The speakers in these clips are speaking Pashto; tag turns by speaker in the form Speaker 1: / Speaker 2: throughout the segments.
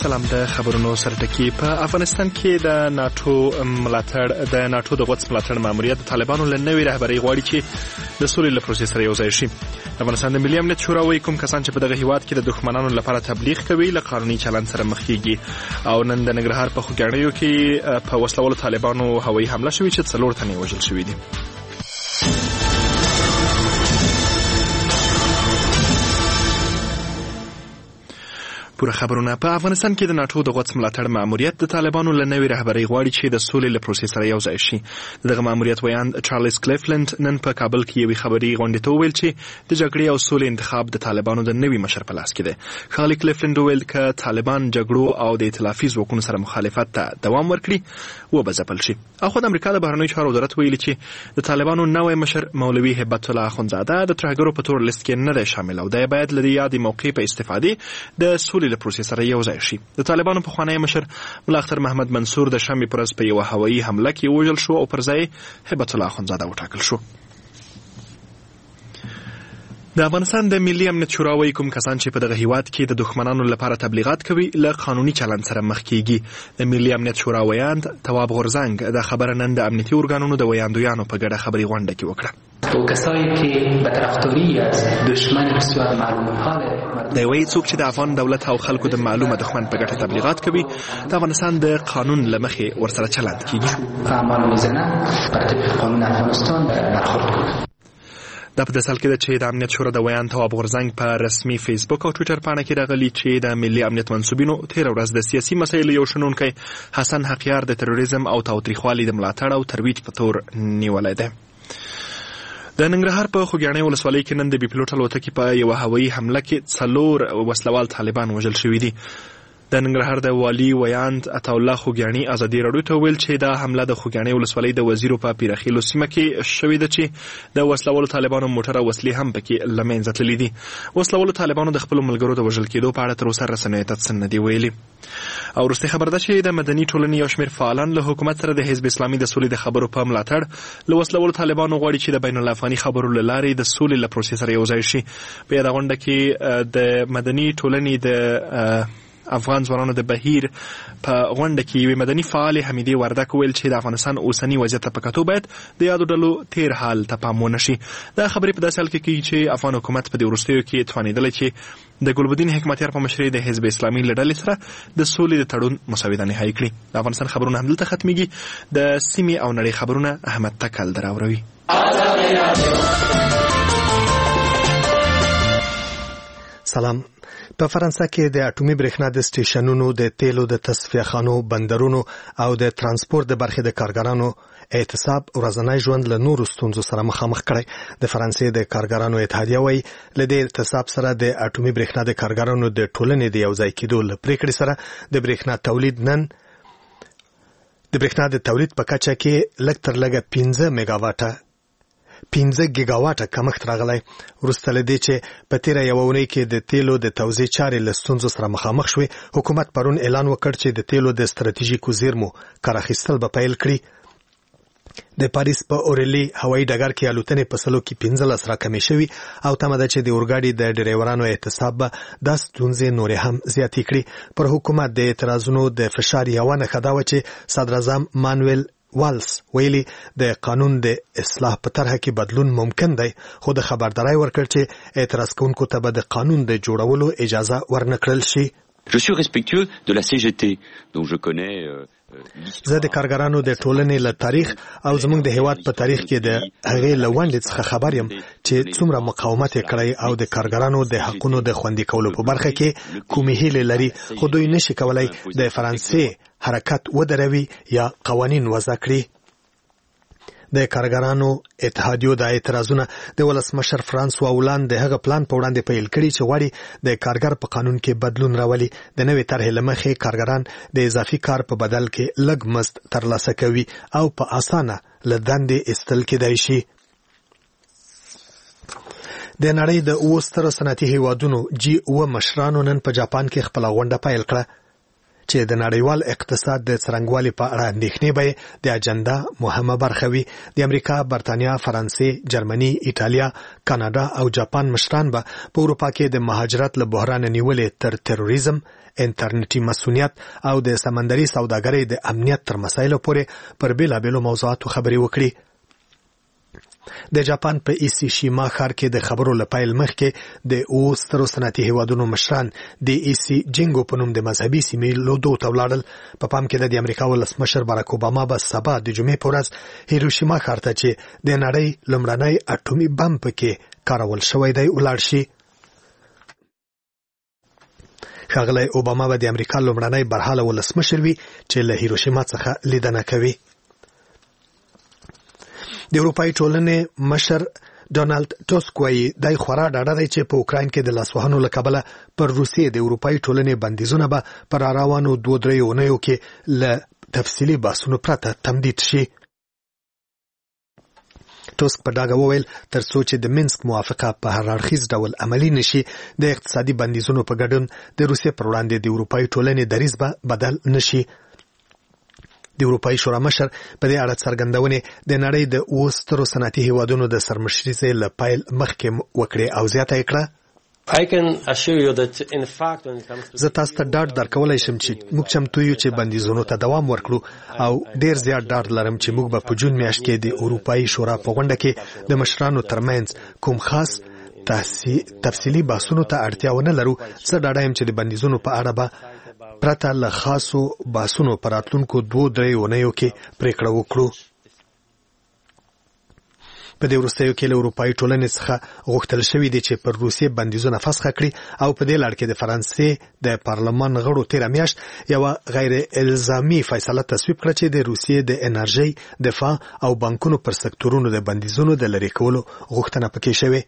Speaker 1: سلام. د خبرونو سرټکی په افغانستان کې د ناتو ملاتړ د ناتو د غوڅ ملاتړ ماموریت د طالبانو له نوې رهبرۍ غواړي چې د سولې له پروسې سره یوځای شي. افغانستان د ملي امنیت شورا وايي کوم کسان چې په دغه هیواد کې د دښمنانو لپاره تبلیغ کوي له قانوني چلند سره مخ کیږي. او نن د ننګرهار په خوګاڼیو کې په وسلوالو طالبانو هوایي حمله شوې چې 4 تنې وژل شوي دي. پوره خبرونه. په افغانستان کې د ناتو د غوڅ ملاتړ ماموریت د طالبانو له نوې رهبرۍ غواړي چې د سولې له پروسې سره یوځای شي. دغه ماموریت ویاند چارلز کلیفلند نن په کابل کې یوې خبري غونډې ته وویل چې د جګړې او سولې انتخاب د طالبانو د نوي مشر په لاس کې دی. ښاغلي کلیفلند وویل چې طالبان جګړو او د ائتلافي ځواکونو سره مخالفت ته دوام ورکړي و به ځپل شي. اخو د امریکا د بهرنیو چارو وزارت ویلي چې د طالبانو نوی مشر مولوي هبت الله اخونزاده د ترهګرو په تور لیست کې نه دی شامل او دی باید له دې یادې موقع په استفاده د سولې له پروسې سره یوځای شي. د طالبانو پخوانی مشر ملا اختر محمد منصور د شنبې پر ورځ په یوه هوایي حمله کې وژل شو او پر ځای هبت الله اخونزاده وټاکل شو. د افغانستان د ملي امنیت شورا وايي کوم کسان چې په دغه هیواد کې د دښمنانو لپاره تبلیغات کوي له قانوني چلند سره مخ کیږي. د ملي امنیت شورا ویاند تواب غورزنګ د خبره نن د امنیتي ارګانونو د ویاندویانو په ګډه خبري غونډه کې وکړه.
Speaker 2: او کسایی که به طرفداری از دشمن بسیار معلوم حاله
Speaker 1: د وی څوک چې د افغان دولت او خلکو د معلومه دښمن په ګټه تبلیغات کوي د افغانستان د قانون لمخې ورسره چلند کیږي.
Speaker 2: اعمال میزنه بر طبق قانون افغانستان برخورد کنه.
Speaker 1: دا په داسې حال کې ده چې د امنیت شورا د ویاند تواب غورزنګ په رسمي فیسبوک او ټویټر پاڼه کې راغلي چې د ملي امنیت منسوبینو تیر ورځ د سیاسي مسایلو یو شنونکی حسن حقیار د تروریزم او تاوتریخوالي د ملاتړ او ترویج په تور نیولای دی. د ننګرهار په خوګاڼي ولسوالۍ کې نن د بي پلوټ الوتکې په یوه هوایي حمله کې 4 وسلوال طالبان وژل شوي دي. د ننګرهار د والي ویاند عطاالله خوګاڼي ازادي راډیو ته ویل چې دا حمله د خوګاڼي ولسوالۍ د وزیرو په پیرخیلو سیمه کې شوې ده چې د وسلوالو طالبانو موټر او وسلې هم پکې له منځه تللي دي. وسلوالو طالبانو د خپلو ملګرو د وژل کېدو په اړه تر اوسه رسنیو ته څه نه دي ویلي. او وروستۍ خبر ده چې د مدني ټولنې یو شمېر فعالان له حکومت سره د حزب اسلامي د سولې د خبرو په ملاتړ له وسلوالو طالبانو غواړي چې د بین الافغاني خبرو له لارې د سولې له پروسې سره یوځای شي. په یاده غونډه کې د مدني ټولنې د افغان ځوانانو د بهیر په غونډه کې یوې مدني فعال حمیدې وردک ویل چې د افغانستان اوسنی وضعیت ته په کتو باید د یادو ډلو تیر حال ته پام ونه شي. دا خبرې په داسې حال کې کېږي چې افغان حکومت په دې وروستیو کې توانېدلی چې د ګلبدین حکمتیار په مشرۍ د حزب اسلامي له ډلې سره د سولې د تړون مسودې نهایي کړي. د افغانستان خبرونه همدلته ختمېږي. د سیمې او نړۍ خبرونه احمد تکل دراوروي.
Speaker 3: سلام. په فرانسه کې د اټومي برېښنا د سټیشنونو د تیلو د تصفیه خانو بندرونو او د ترانسپورت د برخې د کارګرانو اعتصاب ورځنی ژوند له نورو ستونزو سره مخامخ کړی. د فرانسې د کارګرانو اتحادیه وايي له دې اعتصاب سره د اټومي برېښنا د کارګرانو د ټولنې د یوځای کېدو له پریکړې سره د برېښنا تولید نن د برېښنا د تولید په کچه کې لږ تر لږه 15 ګیګاواټه کمښت راغلی. وروسته له دې چې په تیره یوه اونۍ کې د تیلو د توزیع چارې له ستونزو سره مخامخ شوې، حکومت پرون اعلان وکړ چې د تیلو د ستراتیژیکو زیرمو کار اخیستل به پیل کړي. د پاریس په اورلی هوایي ډګر کې الوتنې په سلو کې 15 راکمې شوي او تمه ده چې د اورګاډي د ډریورانو اعتصاب به دا ستونزې نورې هم زیاتې کړي. پر حکومت د اعتراضونو د فشار یوه نښه دا وه چې صدراعظم مانویل والس ویلي د قانون د اصلاح په طرحه کې بدلون ممکن دی، خو د خبرداري ورکړ چې اعتراض کوونکو ته به د قانون د جوړولو اجازه ورنکړل شي.
Speaker 4: Je suis respectueux de la CGT dont je connais
Speaker 3: زه د کارګرانو د ټولنې له تاریخ او زموږ د هیواد په تاریخ کې د هغې له ونډې څخه خبر یم چې څومره مقاومت یې کړی او د کارګرانو د حقونو د خوندي کولو په برخه کې کومې هیلې لري، خو دوی نشي کولای د فرانسې حرکت ودروي یا قوانین وضع کړي. د کارګرانو اتحادیو د اعتراضونه د ولسمشر فرانسوا اولان د هغه پلان په وړاندې پیل کړي چې غواړي د کارګر په قانون کې بدلون راولي. د نوې طرحې له مخې کارګران د اضافي کار په بدل کې لږ مزد ترلاسه کوي او په اسانه له دندې ایستل کېدای شي. د نړۍ د 7 سترو صنعتي هیوادونو G7 مشرانو نن په جاپان کې خپله غونډه پیل کړه چې د نړیوال اقتصاد د څرنګوالي په اړه اندېښنې به د اجنډا مهمه برخه وي. د امریکا، برتانیا، فرانسې، جرمني، ایټالیا، کاناډا او جاپان مشران به په اروپا کې د مهاجرت له بحران نیولې تر تروریزم، انټرنیټي مسؤلیت او د سمندري سوداګرۍ د امنیت تر مسایلو پورې پر بیلابیلو موضوعاتو خبرې وکړي. د جاپان په ایسیشیما ښار کې د خبرو لپایل مخکې د سترو صنعتي هیوادونو مشران د ایسی جینګو په نوم د مذهبي سیمې لودو ته ولاړل. په پام کې د امریکا ولسمشر باراک اوباما به سبا د جمعې په ورځ هیروشیما ښار ته چې د نړۍ لومړنی اټومي بم پکې کارول شوی دی ولاړ شي. ښاغلی اوباما به د امریکا لومړنی برحاله ولسمشر وي چې له هیروشیما څخه لیدنه کوي. د اروپایي ټولنې مشر ډونالد ټاسک وایي دی خورا ډاډه دی چې په اوکراین کې د لاسوهنو له کبله پر روسیې د اروپایي ټولنې بندیزونه به پر راروانو 2-3 اونیو کې له تفصیلي بحثونو پرته تمدید شي. ټاسک په ډاګه وویل تر څو چې د مینسک موافقه په هر اړخیز ډول عملي نشي د اقتصادي بندیزونو په ګډون د روسیې پر وړاندې د اروپایي ټولنې دریځ به بدل نشي. د اروپایي شورا مشر په دې اړه څرګندونې د نړۍ د 8 سترو صنعتي هیوادونو د سرمشرۍ له پیل مخکې وکړې او زیاته یې کړه. زه تاسو ته ډاډ درکولی شم چې موږ چمتو یو چې بندیزونو ته دوام ورکړو او ډیر زیات ډاډ لرم چې موږ به په جون میاشت کې د اروپایي شورا په غونډه کې د مشرانو ترمنځ کوم خاص تفصیلي بحثونو ته اړتیا ونه لرو. زه ډاډه یم چې د بندیزونو په اړه به پرته له خاصو بحثونو پر راتلونکو 2-3 اونیو کې پریکړه وکړو. په دې وروستیو کې له اروپایي ټولنې څخه غوښتل شوي دي چې پر روسیې بندیزونه فسخ کړي او په دې لړ کې د فرانسې د پارلمان غړو تېره میاشت یوه غیر الزامي فیصله تصویب کړه چې د روسیې د انرژۍ، دفاع او بانکونو پر سکتورونو د بندیزونو د لرې کولو غوښتنه پکې شوې.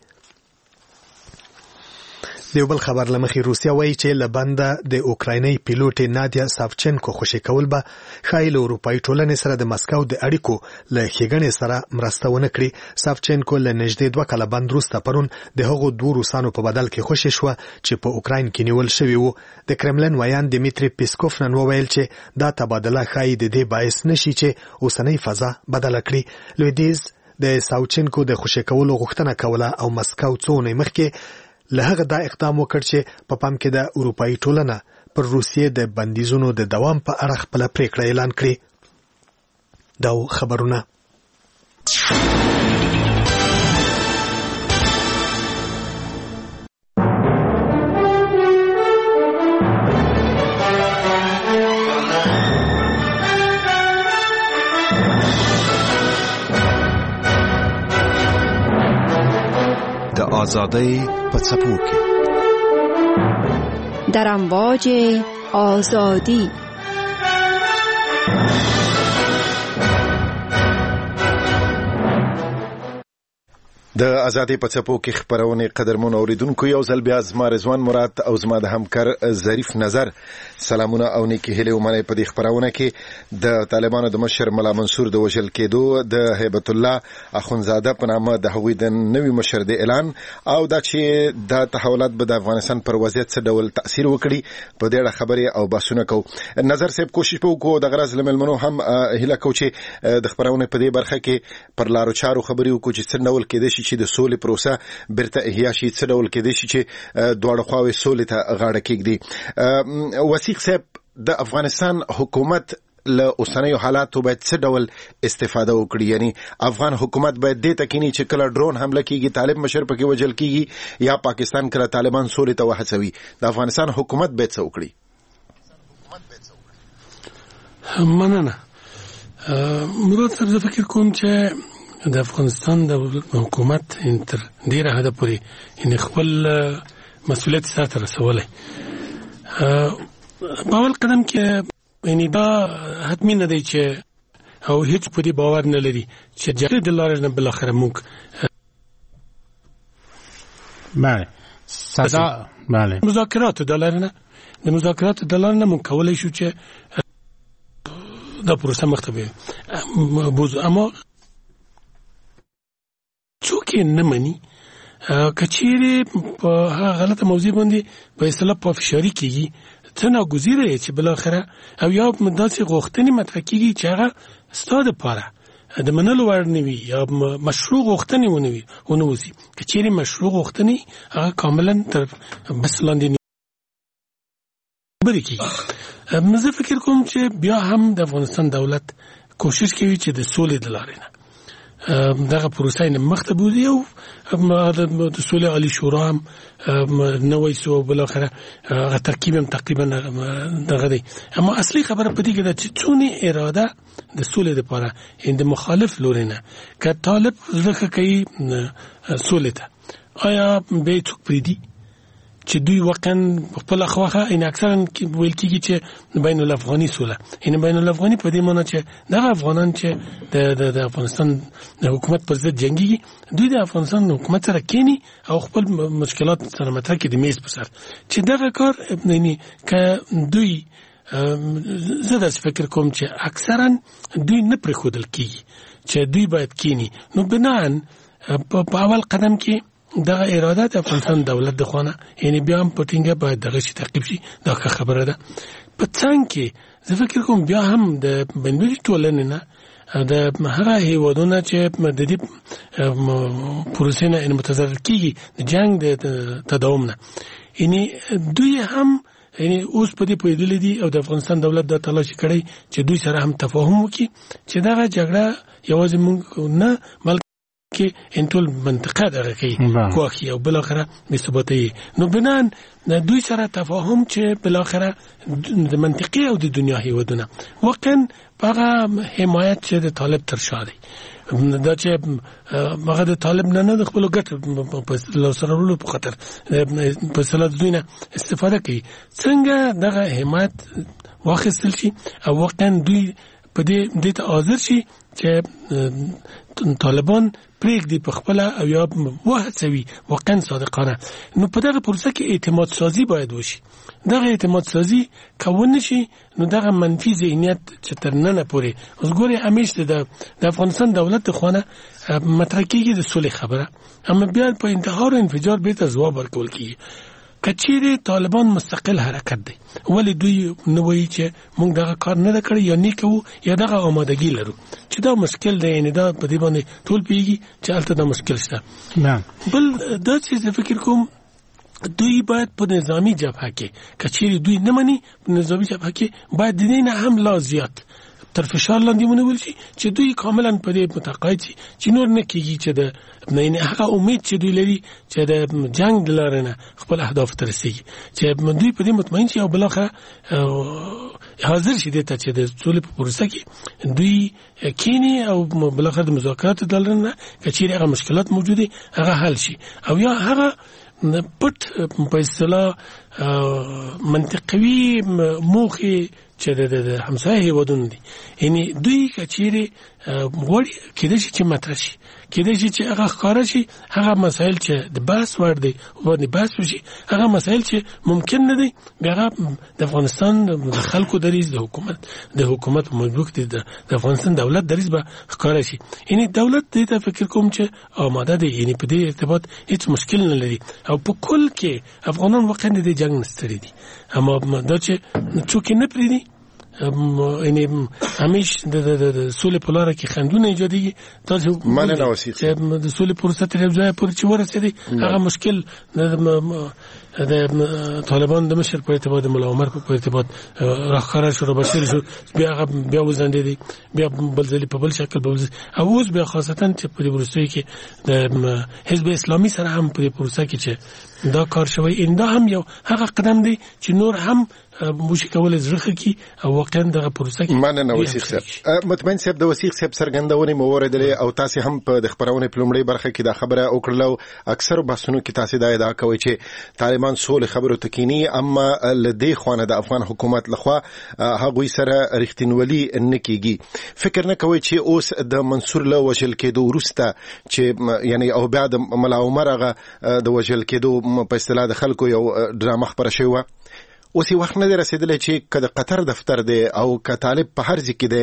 Speaker 3: د یو بل خبر لمخې روسیا وایي چې له بنده د اوکرایني پیلوټ نادیا سافچنکو خوشي کول به ښایي له اروپایي ټولنې سره د مسکو د اړیکو له ښېګڼې سره مرسته ونه کړي. سافچنکو له نږدې 2 کاله بند وروسته پرون د هغو 2 روسانو په بدل کې خوشي شوه چې په اوکراین کې نیول شوي وو. د کرملن ویان دیمیتری پیسکوف نن وویل چې دا تبادله ښایي د دې باعث نشي چې اوسنۍ فضا بدله کړي. لویدیز د سافچنکو د خوشي کولو غوښتنه کوله او مسکو څو اونۍ مخکې له هغه دا اقدام وکړ چې په پام کې د اروپایي ټولنه پر روسیې د بندیزونو د دوام په اړه خپله پریکړه اعلان کړي. دا خبرونه
Speaker 5: آزادی په څپو کې
Speaker 6: در امواج آزادی.
Speaker 5: د ازادي په څپو کې خبرونه قدرمن اوریدونکو یو ځل بیا زما رضوان مراد او زما د همکار ظریف نظر سلامونه او نیکی هیله ومنه په دې خبرونه کې د طالبانو د مشر ملا منصور د وژل کېدو د هیبت الله اخونزاده په نامه د هغوی د نوي مشر د اعلان او دا چې د تحولات به د افغانستان پر وضعیت څه ډول تاثیر وکړي په دې اړه خبرې او بحثونه کوو. نظر صاحب کوشش وکړو د غرض لملمنو هم هیله کو چې د خبرونه په دې برخه کې پر لارو چارو خبرې وکړو چې څه ډول کېدای شي چې د سولې پروسه برته احیا شي، څه ډول کېدای شي چې دواړه خواوې سولې ته غاړه کېږدي. وثیق صاحب د افغانستان حکومت له اوسنیو حالاتو باید څه ډول استفاده وکړي؟ یعنی افغان حکومت باید دې ته کینی چې کله ډرون حمله کیږي طالب مشر پکې وژل کیږي یا پاکستان کله طالبان سولې ته وهڅوي، د افغانستان حکومت باید څه وکړي؟
Speaker 7: مننه مراد صاحب، زه فکر کوم چې د افغانستان د حکومت تر ډیره حده پورې یعنی خپل مسؤلیت سره رسولای. په اول قدم کې یعنی دا حتمی نه دی چې او هیڅ په دې باور نه لري چې جګړه د لارې نه بل اخر موږ مذاکرات د لارې نه موږ کولای شو چې دا پروسه مختبه بوز، اما څوک نه مني کچېره په غلطه موضوع باندې په اصطلاح په فشاری کېږي څه ناګزیره چې بل اخره او یا داسې غوښتنې مطرح کیږي چې هغه ستاسو لپاره د منلو وړ نه وي یا مشروع غوښتنې ونه وي که چیرې مشروع غوښتنې هغه کاملا تر بس لاندې خبرې کیږي. زه فکر کوم چې بیا هم د افغانستان دولت کوشش کوي چې د سولې د لارې نه دغه پروسه یې مخته بوزي او د سولې عالی شورا هم نوې سو بل اخره هغه ترکیب هم تقریبا دغه دی. اما اصلي خبره پدې کې ده چې څونه اراده د سولې لپاره د مخالف لوري نه که طالب ځکه کوي سولې ته آیا به څوک پریدي چې دوی واقعا خپل خواخه ان اکثرا ویل کیږي چې بین الافغاني سوله ان بین الافغاني په دې معنی چې دغه افغانان چې د افغانستان د حکومت پر ضد جنگي دوی د افغانستان حکومت سره کینی او خپل مشکلات سره مطرح کړي د میز په سر چې دغه کار ابنني ک دوی زه د فکر کوم چې اکثرا دوی نه پرې خودل کیږي چې دوی باید کینی نو بنان په اول قدم کې دغه اراده د افغانستان دولت د خوانه یعنی بیا هم پټینګه باید دغه شي تعقیب شي دا خبره ده. په څنګه کې زه فکر کوم بیا هم د بنوي ټولنې نه د هغه هیوادونه چې د دې پروسې نه متضرر کیږي د جنگ د تداوم نه یعنی دوی هم یعنی اوس په دې پیدل دي او د افغانستان دولت د تلاش کړي چې دوی سره هم تفاهم وکړي چې دغه جګړه یوازې موږ نه بلکې کې انټول منطقه دغه کوي کوخي او بل اخره مثبتي نو بنان دوی سره تفاهم چې بل اخره د منطقي او د دنیا هیوادونه واقعا هغه حمایت چې د طالب تر شاده دا چې هغه د طالب نه د خپل ګټ په لاسرولو په خاطر په صلاح دوی نه استفاده کوي څنګه دغه حمایت واخیستل شي او واقعا دوی په دې ته حاضر شي چې طالبان پریږدي په خپل او یا وهڅوي واقعا صادقانه نو په دغه پروسه کې اعتماد سازي باید وشي. دغه اعتماد سازي کول نشي نو دغه منفي ذهنیت چې تر نن پورې اوس ګوري همیشه د افغانستان دولت خوانه مطرح کیږي د صلح خبره اما بیا په انتحار او انفجار به ته ځواب ورکول کیږي. کچېره طالبان مستقل حرکت دی ولی دوی نو وایي چې موږ دغه کار نه کړی یا نه کوو یا دغه آمادګي لرو چې دا مشکل دی یعنی دا په دې باندې ټول پیږي چې البته دا مشکل شته نه بل دا چې فکر کوم دوی باید په نظامی جبهه کې کچېره دوی نه مني په نظامی جبهه کې باید د دې نه هم لا زیات تر فشار لاندې ونیول شي چې دوی کاملا په دې متقاعد شي چې نور نه کیږي چې د نه هغه امید چې دوی لري چې د جنگ د لارې نه خپل اهداف ته رسیږي چې دوی په دې مطمئن شي او بلخره حاضر شي ته چې د ټول په پروسه کې دوی کینی او بلخره د مذاکرات د لارې نه کچېره هغه مشکلات موجوده هغه حل شي او یا هغه پټ په اصطلاح منطقوي موخه چې د همسایه هیوادونو دي یعنی دوی کچېره وړي کېدای شي چې مطرح شي کېدای شي چې هغه ښکاره شي هغه مسایل چې د بحث وړ دي باندې بحث وشي هغه مسایل چې ممکن نه دي بیا د افغانستان د خلکو دریز د حکومت مجبور دي د افغانستان دولت دریز به ښکاره شي یعنی دولت دې ته فکر کوم چې آماده دي یعنی په دې ارتباط هیڅ مشکل نه لري او په کل کې افغانان واقعا د جنگ نستړي دي اما دا چې څوک نه پریدي یعنی همیش د سولې په لار کې خندونه ایجادي تاسو
Speaker 5: مننه وسیق
Speaker 7: چې د سولې پروسه تر یو ځای پورې چې ورسېدي هغه مشکل د طالبان د مشر په ارتباط د مولا عمر په ارتباط راخره شو بشیر شو بیا وزندې دي بیا بلځلي په بل شکل او اوس بیا خاصتا چې په پروسه کې د حزب اسلامي سره هم په پروسه کې چې دا کار شوی انده هم یو هغه قدم دی چې نور هم موږ کولای زړه کی او واقعا دغه پروسه کې
Speaker 5: مننه وسیق صاحب مطمئن صاحب د وسیق صاحب سرګندونې موردلې او تاسو هم په د خبرونه پلمړی برخه کې دا خبره وکړلو اکثر بحثونو کې تاسو دا ادعا کوي چې طالبان سول خبرو تکینی اما لدی خوانه د افغان حکومت لخوا هغه سره رښتینولي نه کیږي فکر نه کوي چې اوس د منصور له وجل کېدو ورسته چې یعنی او بعد مولا عمر هغه د وجل کېدو په اصطلاح د خلکو یو ډرامه خبره شوی و اوس وخت نه رسیدلی چې کله قطر دفتر دی او ک طالب په هر ځای کې دی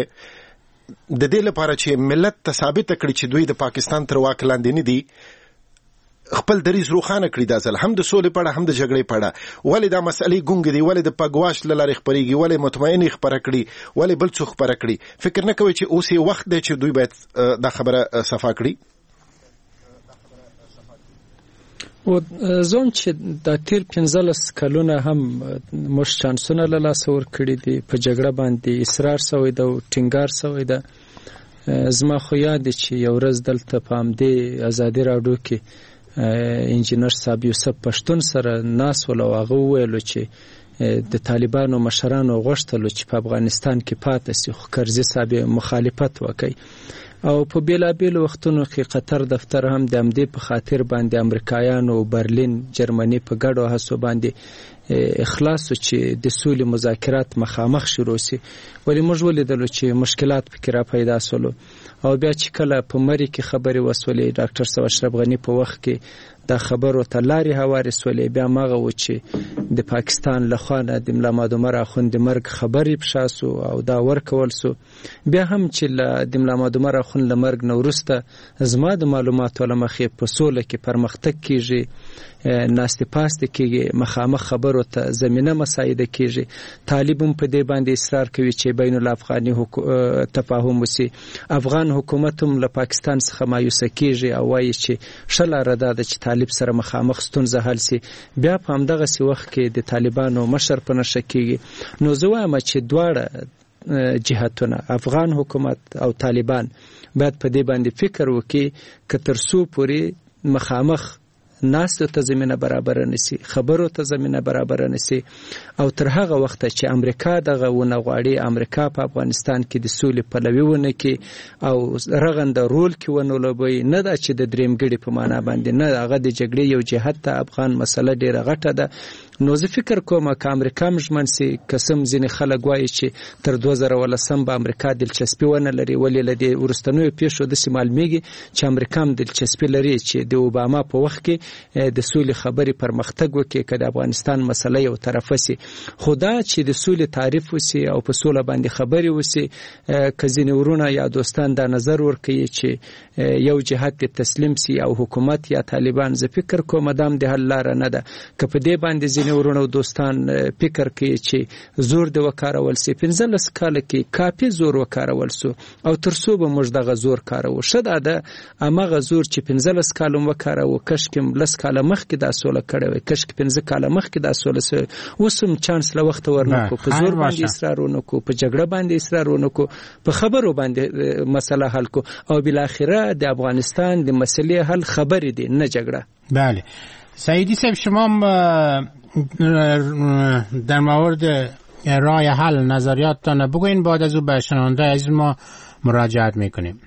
Speaker 5: د دې لپاره چې ملت ته ثابت کړي چې دوی د پاکستان تر واک لاندې نه دي خپل دریځ روښانه کړي دا ځل هم د سولې په اړه هم د جګړې په اړه ولې دا مسئلې ګونګې دي ولې د پګواش له لارې خپرېږي ولې مطمئنې خپره کړي ولې بل څوک خپره کړي فکر نه کوي چې اوس یې وخت دی چې دوی باید دا خبره صفا کړي
Speaker 8: او زوم چې د تیر 15 کلونه هم مش چانسونه له لاس ور کړی دي په جګړه باندې اصرار سوی دا ټینګار سوی دا زما خو یاد چې یو ورځ دلته په امدې ازادي راډیو کې انجینر صاحب یوسف پښتون سره ناس ولواغه ویلو چې د طالبانو مشرانو غوښتلو چې په افغانستان کې پاتې سي خو کرزي صاحب مخالفت وکړي او په بیلابیل وختونو کې قطر دفتر هم د امدې په خاطر باندې امریکایانو برلین جرمني په ګډو هڅو باندې اخلاص چې د سولې مذاکرات مخامخ شروع سي ولی موږ ولیدلو چې مشکلات پکې را پیدا سول او بیا چې کله په مری کې خبري وسولې ډاکټر سو اشرف غنی په وخت کې دا خبرو ته لاري هواري سولې بیا ماغه و چې د پاکستان لخوانه د ملا مادومر اخوند مرګ خبري پښاسو او دا ورکول سو بیا هم چې د ملا مادومر اخوند لمرګ نورسته زما د معلوماتو لمخې په سوله کې پرمختګ کیږي ناست پاسته کېږي مخامخ خبرو ته زمينه مساعده کېږي طالبون په دې باندې اصرار کوي چې بین الافغاني تفاهم وسی افغان حکومت هم له پاکستان څخه مایوسه کېږي او وایي چې شل راده چې طالب سره مخامخ ستونزه حل سي بیا په همدغه سی وخت کې د طالبانو مشر په نشه کېږي نو زه وایم چې دواړه جهاتونه افغان حکومت او طالبان باید په دې باندې فکر وکړي که تر څو پورې مخامخ ناس ته زمينه برابر نشي خبرو ته زمينه برابر نشي او تر هغه وخت چې امریکا دغه ونه غواړي امریکا په افغانستان کې د سولې پلوي ونه کې او رغنده رول کې ونه لوبي نه دا چې د درېمګړي په معنا باندې نه هغه د جګړې یو جهت ته افغان مسله ډیره غټه ده نو زه فکر کوم چې امریکا مجمن سي قسم ځینې خلک وایي چې تر 2013 به امریکا دلچسپي ونه لري ولې لدی ورستنوي پیښو د سیمال میږي چې امریکا هم دلچسپي لري چې د اوباما په وخت کې د سولې خبرې پرمختګ وکړي کله افغانستان مسله یو طرفه سي خدا چې د سولې تعریف وسی او په سوله باندې خبرې وسی کزینه ورونه یا دوستان دا نظر ورکړي چې یو جهت تسلیم سي او حکومت یا طالبان زه فکر کوم دام د حل لار نه ده که په دې باندې ځینې ورونه دوستان فکر کوي چې زور د وکارول سي 15 کال کې کافي زور وکارول سو او ترڅو به موږ دغه زور کارو شته ده امغه زور چې 15 کال وکارو کشکم لس کال مخکې دا سوله کړې وي کشک 15 کال مخکې دا سوله وسم چانس له وخت ورنکو په زور باندې اصرار ونکو په جګړه باندې اصرار ونکو په خبرو باندې مسله حل کو او بل اخره د افغانستان د مسلې حل خبرې دي نه جګړه
Speaker 9: بله سعیدی صاحب شما در مورد راه حل نظریاتتان بگوین بعد از او به شنونده از ما مراجعت میکنیم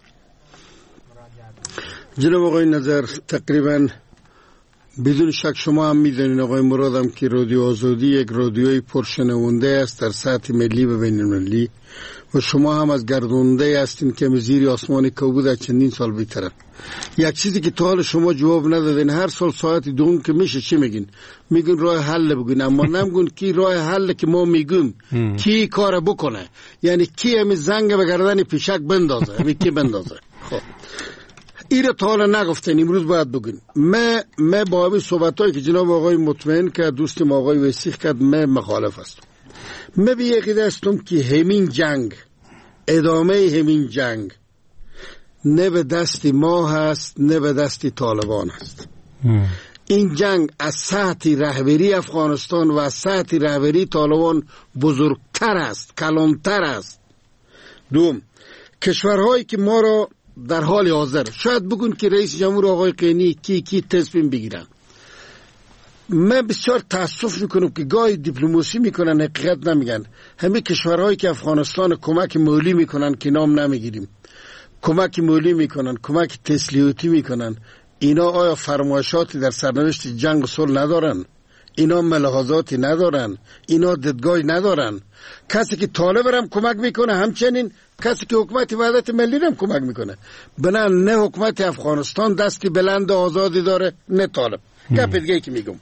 Speaker 10: جناب آقای نظر تقریبا بدون شک شما هم میدونین آقای مرادم که رادیو آزادی یک رادیوی پرشنونده است در سطح ملی و بین المللی و شما هم از گرداننده هستین که زیر آسمان کبود از چندین سال بیترن یک چیزی که تا حال شما جواب ندادین هر سال ساعت دوم که میشه چی میگین میگین راه حل بگین اما نمیگین کی راه حل که ما میگیم کی کار بکنه یعنی کی همین زنگ به گردن پیشک بندازه همین کی بندازه خب ایره تا حالا نگفتن امروز باید بگین من با همین صحبتایی که جناب آقای مطمئن که دوستم آقای وسیخ کرد من مخالف هستم من به یکی هستم که همین جنگ ادامه همین جنگ نه به دست ما هست نه به دست طالبان هست این جنگ از سطح رهبری افغانستان و از سطح رهبری طالبان بزرگتر است کلانتر است دوم کشورهایی که ما را در حال حاضر شاید بگون که رئیس جمهور آقای قینی کی تصمیم بگیرن من بسیار تاسف میکنم که گاهی دیپلماسی میکنن حقیقت نمیگن همه کشورهایی که افغانستان کمک مالی میکنن که نام نمیگیریم کمک مالی میکنن کمک تسلیحاتی میکنن اینا آیا فرمایشاتی در سرنوشت جنگ و صلح ندارن اینا ملاحظاتی ندارن اینا دیدگاهی ندارن کسی که طالب هم کمک میکنه همچنین کسی که حکومت وحدت ملی هم کمک میکنه بنا نه حکومت افغانستان دستی بلند آزادی داره نه طالب گپ دیگه که میگم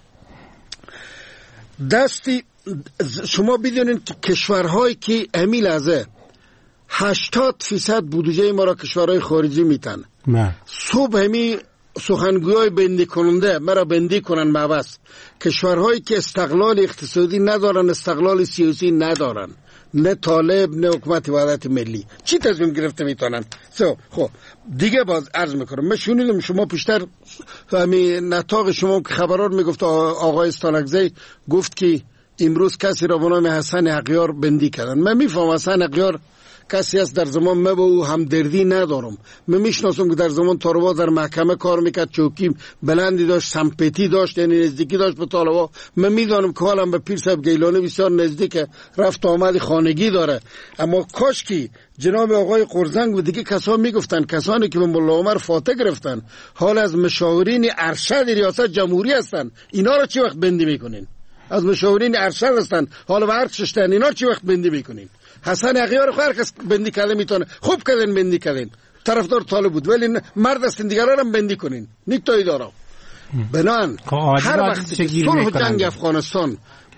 Speaker 10: دستی شما بدونین که کشورهایی که امی لحظه 80% بودجه ما را کشورهای خارجی میتن صبح همی سخنگویای بندی کننده مرا بندی کنن مبس. کشورهایی که استقلال اقتصادی ندارن، استقلال سیاسی ندارن، نه طالب نه حکومت وحدت ملی، چی تصمیم گرفته میتونن؟ خب دیگه باز عرض میکنم، من شنیدم شما پیشتر همین نطاق شما که خبرار میگفت آقای استانکزی گفت که امروز کسی را به نام حسن حقیار بندی کردن. من میفهم حسن حقیار کسی است در زمان من با او همدردی ندارم. من میشناسم که در زمان طالبا در محکمه کار میکرد، چوکی بلندی داشت، سمپتی داشت، یعنی نزدیکی داشت به طالبا. من میدانم که حالا به پیر صاحب گیلانی بسیار نزدیک، رفت آمد خانگی داره. اما کاش که جناب آقای قرزنگ و دیگه کسان میگفتن، کسانی که به ملا عمر فاتح گرفتن حال از مشاورین ارشد ریاست جمهوری هستن، اینا رو چی وقت بندی میکنین؟ از مشاورین ارشد هستن حالا ورششتن، اینا رو چی وقت بندی میکنین؟ حسن حقیار رو هر کس بندی کرده میتونه، خوب کردن بندی کردن، طرفدار طالب بود، ولی مرد هستین دیگران هم بندی کنین، نیکتایی دارم. بنان هر وقتی که صلح جنگ افغانستان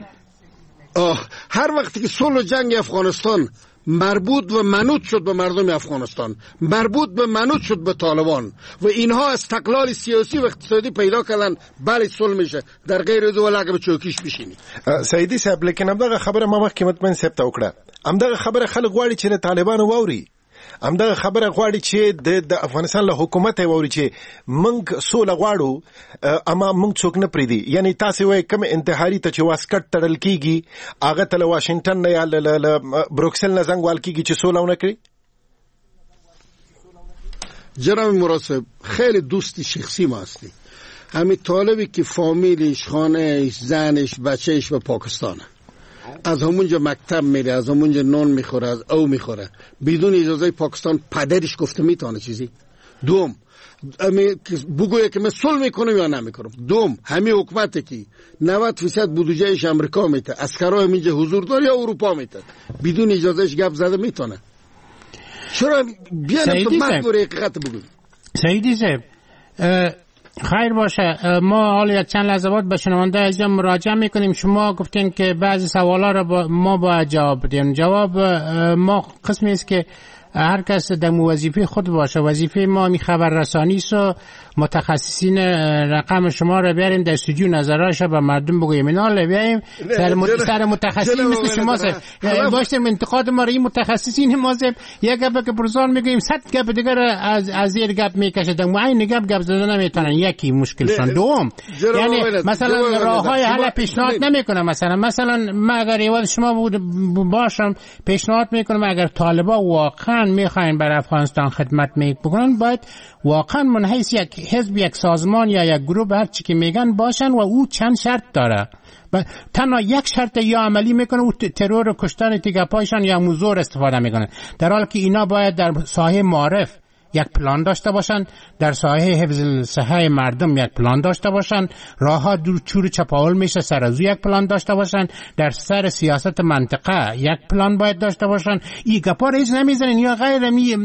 Speaker 10: هر وقتی که صلح جنگ افغانستان مربوط و منوط شد به مردم افغانستان، مربوط به منوط شد به طالبان و اینها استقلال سیاسی و اقتصادی پیدا کردن، بله صلح میشه، در غیر دو لگه به چوکیش بشینی.
Speaker 5: سیدی صاحب لیکن همدغه خبره ما مخکې مطمئن صاحب ته وکړه، همدغه خبره خلک غواړي چې طالبانو واوري، همدغه خبره غواړي چې د افغانستان له حکومت واوري چې موږ سوله غواړو اما موږ څوک نه پریدي. یعنی تاسو وایي کوم انتحاري ته چې واسکټ تړل کیږي هغه ته له واشنگټن نه یا له بروکسل نه زنګ وال کیږي چې سوله ونه کړي.
Speaker 10: جناب مراد صاحب خیلی دوستی شخصی ما هستی. همین طالبی که فامیلش، خانهش، زنش، بچهش به پاکستانه، از همونجا مکتب میره، از همونجا نان میخوره، از او میخوره، بدون اجازه پاکستان پدرش گفته میتونه چیزی. دوم بگویه که من صلح میکنم یا نمیکنم. دوم همین حکومتی که 90% بودجهش امریکا میته، عسکرای اینجا حضور داره یا اروپا میته، بدون اجازهش گپ زده میتونه. چرا بیان تو مجبور حقیقت بگوی؟
Speaker 9: سیدی صاحب خیر باشه، ما حالا یک چند لحظه بعد به شنونده عزیزم مراجعه میکنیم. شما گفتین که بعضی سوالا را ما باید جواب بدیم. جواب ما قسمی است که هر کس در وظیفه خود باشه. وظیفه ما می خبررسانی است و متخصصین رقم شما را بیاریم در استودیو، نظرش به مردم بگوییم. اینا رو بیاریم سر متخصصین مثل شما باشیم انتقاد ما را این متخصصین ما یک گپ که پرسان میگیم 100 گپ دیگر از زیر گپ میکشه، در معین گپ زدن نمیتونن. یکی مشکلشون. دوم یعنی مثلا راههای حل پیشنهاد نمیکنه. مثلا من اگر یاد شما باشم پیشنهاد میکنم اگر طالبا واقعا میخواین برای افغانستان خدمت میکنن باید واقعا منحیث یک حزب، یک سازمان یا یک گروه هر چی که میگن باشن و او چند شرط داره. تنها یک شرط یا عملی میکنه او ترور و کشتن تیگپایشان یا موزور استفاده میکنن، در حالی که اینا باید در ساحه معارف یک پلان داشته باشن، در ساحه حفظ صحه مردم یک پلان داشته باشن، راهها دور چور چپاول میشه سر از یک پلان داشته باشن، در سر سیاست منطقه یک پلان باید داشته باشن. این گپا را هیچ نمیزنن یا غیر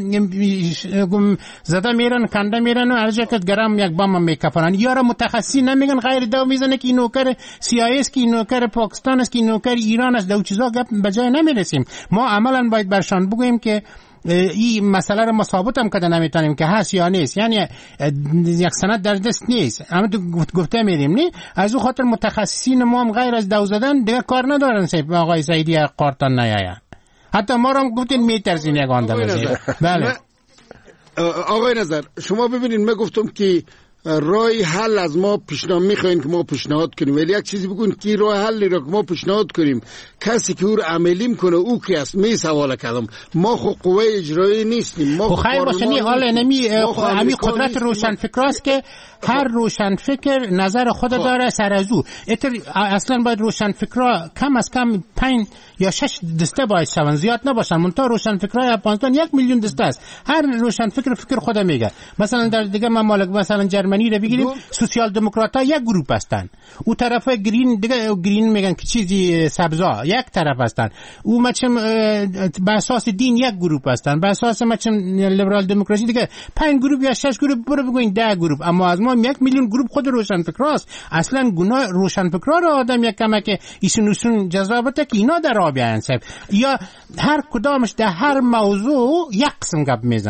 Speaker 9: زده میرن کنده میرن و هر جا که گرم یک بام میکفرن. یا را متخصصی نمیگن، غیر دو میزنه که این نوکر CIA است، که این نوکر پاکستان است، که این نوکر ایران است. دو چیزا گپ به جای نمیرسیم. ما عملا باید برشان بگوییم که این مسئله رو ما ثابت هم کده نمیتونیم که هست یا نیست، یعنی یک سند در دست نیست، اما گفته میریم نه. از او خاطر متخصصین ما هم غیر از دو زدن دیگه کار ندارن. آقای سیدی قارتان نیاین، حتی ما رو هم گفتین میترسین یک آنده بزید. بله
Speaker 10: آقای نظر شما ببینید، من گفتم که راه حل از ما پیشنهاد میخواین که ما پیشنهاد کنیم، ولی یک چیزی بگون که راه حلی را که ما پیشنهاد کنیم کسی که او رو عملی میکنه او کی است؟ می سوال کردم. ما خو قوه اجرایی نیستیم، ما
Speaker 9: خیر باشنی حال همین قدرت روشنفکراست که هر روشنفکر نظر خود داره سر از او. اصلا باید روشنفکرا کم از کم 5 یا 6 دسته باید شون، زیاد نباشن. منتها روشنفکرای افغانستان 1 میلیون دسته است، هر روشنفکر فکر خود میگه. مثلا در دیگه ممالک مثلا جرمنی رو بگیریم، سوسیال دموکرات‌ها یک گروه هستن، او طرف گرین دیگه گرین میگن که چیزی سبزا یک طرف هستن، او مچم به اساس دین یک گروه هستن، به اساس مچم لیبرال دموکراسی دیگه 5 گروه یا 6 گروه برو بگوین 10 گروه. اما از ما 1 میلیون گروه خود روشنفکراست. اصلا گناه روشنفکرا رو آدم یک کمک ایشون جذابته که اینا در آب بیان یا هر کدامش در هر موضوع یک قسم گپ میزنن.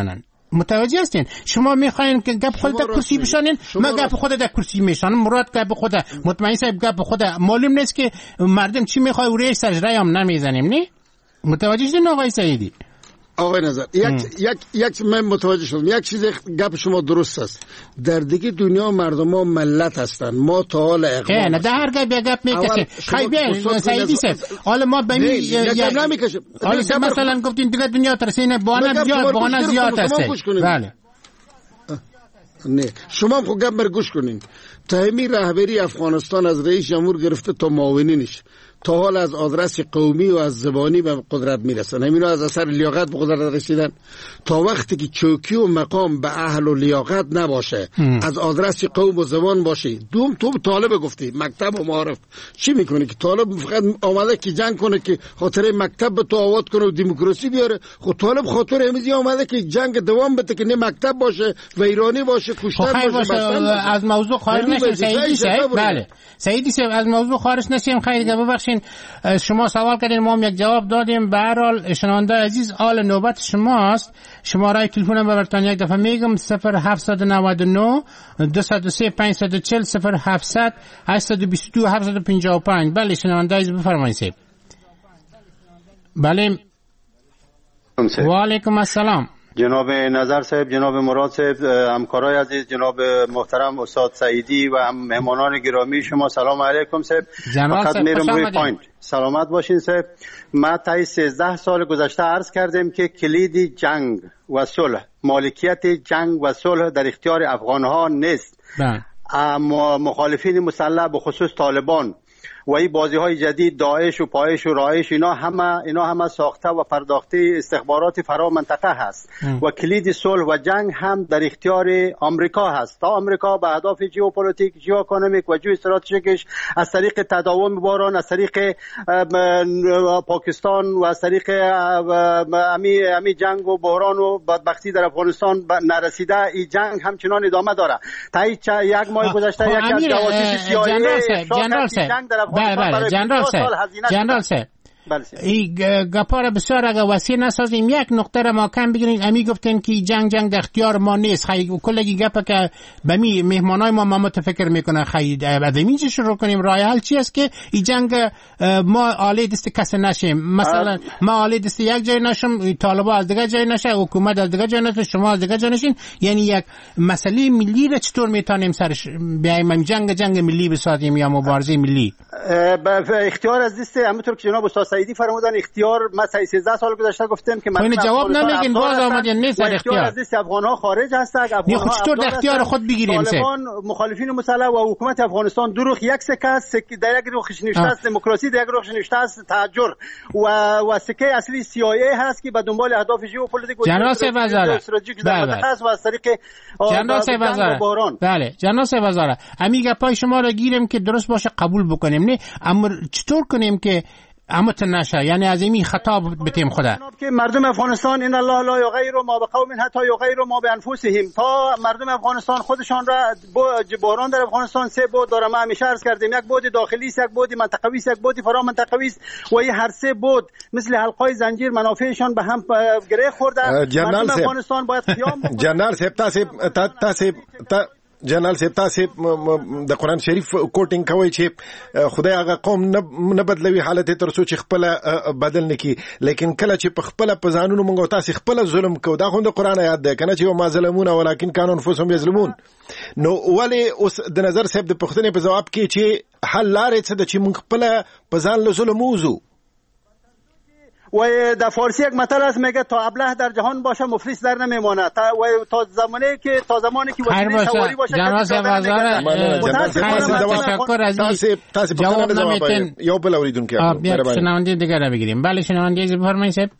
Speaker 9: متوجه هستین؟ شما میخواین که گپ خود در کرسی بشانین، من گپ خود در کرسی میشانم، مراد گپ خود، مطمئن صاحب گپ خود. معلوم نیست که مردم چی میخوای و ریش سجره هم نمیزنیم. نه متوجه شدین آقای سعیدی؟
Speaker 10: آقای نظر یک من متوجه شدم. یک چیز گپ شما درست است. در دیگه دنیا مردم ها ملت هستن. ما تا حال اقوام
Speaker 9: نه در هر گپ میکشیم. خیلی سعیدی صاحب حالا ما به
Speaker 10: یک نمیکشیم.
Speaker 9: حالا مثلا گفتین دیگه دنیا ترسینه بانه زیاد است. بله
Speaker 10: نه شما هم خود گپ مرگوش کنین. تهمی رهبری افغانستان از رئیس جمهور گرفته تا معاونینش تا حال از آدرس قومی و از زبانی به قدرت میرسن. همین از اثر لیاقت به قدرت رسیدن. تا وقتی که چوکی و مقام به اهل و لیاقت نباشه، از آدرس قوم و زبان باشه. تو طالب گفتی مکتب و معارف چی میکنه که طالب فقط آمده که جنگ کنه که خاطر مکتب به تو آواد کنه و دموکراسی بیاره؟ خود طالب خاطر همیزی آمده که جنگ دوام بده که نه مکتب باشه و ایرانی باشه کشتن باشه.
Speaker 9: از موضوع خارج نشیم سعیدی صاحب. بله سعیدی صاحب از موضوع خارج نشیم. خیلی ببخشید شما سوال کردین ما هم یک جواب دادیم. به هر حال شنونده عزیز آل نوبت شماست. شماره تلفنم براتون یک دفعه میگم 0799 203 540 0700 822 755. بله شنونده عزیز بفرمایید صاحب. بله و علیکم السلام
Speaker 11: جناب نظر صاحب، جناب مراد صاحب، همکارای عزیز، جناب محترم استاد سعیدی و هم مهمانان گرامی شما سلام علیکم صاحب. فقط میرم روی پوینت. سلامت باشین صاحب. ما تا 13 سال گذشته عرض کردیم که کلید جنگ و صلح، مالکیت جنگ و صلح در اختیار افغانها نیست. مخالفین مسلح به خصوص طالبان و این بازی های جدید داعش و پایش و رایش اینا همه ساخته و پرداخته استخبارات فرا منطقه هست و کلید صلح و جنگ هم در اختیار آمریکا هست. تا آمریکا به اهداف ژئوپلیتیک، ژئواکونومیک و ژئواستراتژیکش از طریق تداوم باران، از طریق پاکستان و از طریق امی جنگ و بحران و بدبختی در افغانستان نرسیده، این جنگ همچنان ادامه داره. تا یک ماه گذشته یک از جواسیس CIA جنگ در
Speaker 9: بله جنرال صاحب این گپا را بسیار اگه وسیع نسازیم یک نقطه را ما کم بگیریم. امی گفتن که جنگ در اختیار ما نیست. خیلی کلگی گپا که به می مهمانای ما متفکر میکنه. خیلی ادمی چه شروع کنیم؟ راه حل چی است که این جنگ ما آله دست کس نشیم؟ مثلا ما آله دست یک جای نشیم، طالبا از دیگه جای نشه، حکومت از دیگه جای نشه، شما از دیگه جای نشین. یعنی یک مسئله ملی را چطور میتونیم سرش بیایم جنگ ملی بسازیم یا مبارزه ملی؟
Speaker 11: اختیار از دست همونطور که جناب استاد سعیدی فرمودن اختیار. ما 13 سال گذشته گفتیم که
Speaker 9: من جواب نمیگین، باز آمدین نیست اختیار
Speaker 11: از دست افغان‌ها خارج هستند.
Speaker 9: افغان‌ها چطور در اختیار خود بگیریم؟
Speaker 11: طالبان، مخالفین مسلح و حکومت افغانستان دو رخ یک سکه است. در یک رخش نوشته است دموکراسی، در یک رخش نوشته است تحجر و سکه اصلی CIA هست که به دنبال اهداف ژئوپلیتیک و استراتژیک در منطقه است و از طریق بحران.
Speaker 9: بله جناب وزاره امیگه پای شما را گیریم که درست باشه قبول بکنیم. نه اما چطور کنیم که امت نشه؟ یعنی از این خطاب بتیم خدا
Speaker 11: که مردم افغانستان ان الله لا یغیر ما بقوم حتی یغیروا ما بانفسهم. تا مردم افغانستان خودشان را بحران در افغانستان سه بود داره. ما همیشه عرض کردیم یک بود داخلی است، یک بود منطقوی است، یک بود فرا منطقوی است و این هر سه بود مثل حلقای زنجیر منافعشان به هم گره خورده. مردم افغانستان باید قیام بکنه.
Speaker 5: جنرال صاحب تاسو جنرال صاحب تاسو د قرآن شریف کوټینګ کوي چې خدای هغه قوم نه بدلوي حالت تر څو چې خپل بدل نکي، لیکن کله چې په خپل په ځانونو مونږ تاسو خپل ظلم کو دا خو د قرآن آیات ده کنه چې ما ظلمون ولکن كانوا انفسهم یظلمون. نو ولی اوس د نظر صاحب د پښتنې په جواب کې چې حل لارې څه د چې مونږ خپل په ځان له ظلم وزو
Speaker 11: و در فارسی یک متل است میگه تا ابله در جهان باشه مفلس در نمیمونه. تا زمانی که وسیله سواری باشه
Speaker 9: تشکر عزیز جواب نمیتین.
Speaker 5: یو بل اوریدونکو
Speaker 9: شنونده دیگه را بگیریم. بله شنونده عزیز بفرمایید صاحب.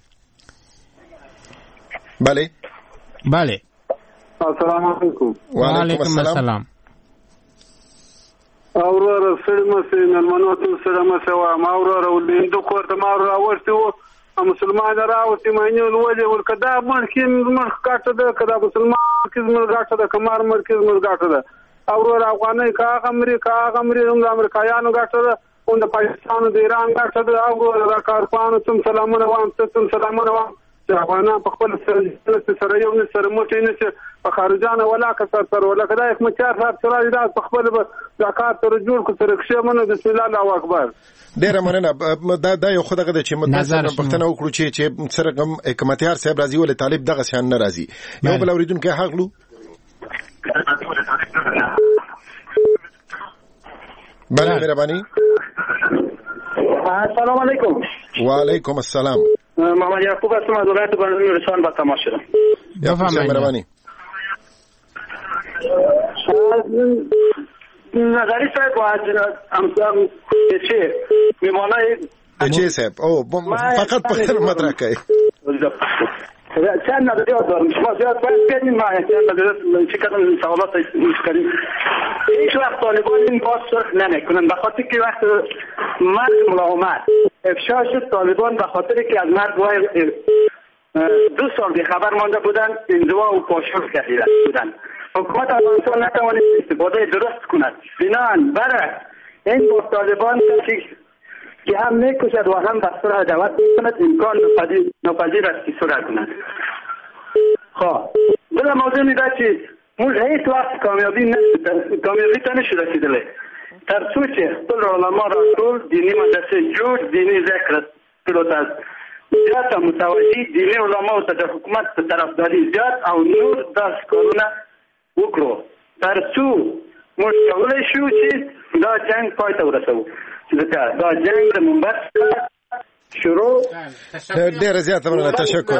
Speaker 5: بله
Speaker 12: السلام علیکم.
Speaker 5: و علیکم السلام.
Speaker 12: اورور سلمسین المنوتو سلمسه و ماورور ولندو کوته ماورور ورتو مسلمان راوتی مانیو ولې ورکدا مرکز کاټه ده کدا مسلمان مرکز مرګاټه ده کمار مرکز مرګاټه ده اورور افغاني کا امریکا هم امریکایانو ګاټه ده او د پاکستان د ایران ګاټه ده اورور دا کارپانو تم سلامونه وام افغانان په خپل سره یو نه سره موټی نه په خارجانه ولا کثر سره ولا کدا احمدچار صاحب سره دا په خپل زکات سره جوړ کو سره کښمنه بسم الله الله اکبر.
Speaker 5: ډیره مننه. دا یو خدای غده چې متاسفانه پښتنه وکړو چې سره کوم حکمتیار صاحب راضي ول طالب دغه شان نه راضي. یو بل اوریدونکو حقلو. بله مهرباني.
Speaker 13: السلام علیکم.
Speaker 5: وعلیکم السلام.
Speaker 13: محمد یعقوب هستم از ولایت بنی رسان با تماس شدم.
Speaker 5: بفرمایید مهربانی.
Speaker 13: نظری صاحب و امثال چه میمانه
Speaker 5: چه صاحب او فقط پختن مدرک ہے
Speaker 13: چند نظریات دارم شما زیاد باید کنیم ما چند نظریات چه کدام سوالات کنیم. هیچ وقت طالبان این باز صرف نمیکنن به خاطر که وقت مرد ملاحمت افشا شد طالبان به خاطر که از مرد 2 سال بیخبر مانده بودن انزوا و پاشور کرده بودن. حکومت افغانستان نتوانید استفاده درست کند بنان برای این با طالبان که هم میکشد و هم بسر عدوت میکند امکان ناپذیر است که صلح کند. خب بلا موضوع میده که موږ هیڅ وخت کامیابی ته نشو رسیدلی تر څو چې خپل علما راټول دیني مدرسې جوړ دیني ذکر کړو ته زیاته متوجي دیني علماو ته د حکومت په طرفداري زیات او نور داسې کارونه وکړو تر څو موږ کولی شو چې دا جنګ پای ته ورسوو. ځکه دا جنګ د منبر شروع
Speaker 5: ډیر زیات مننه تشکر.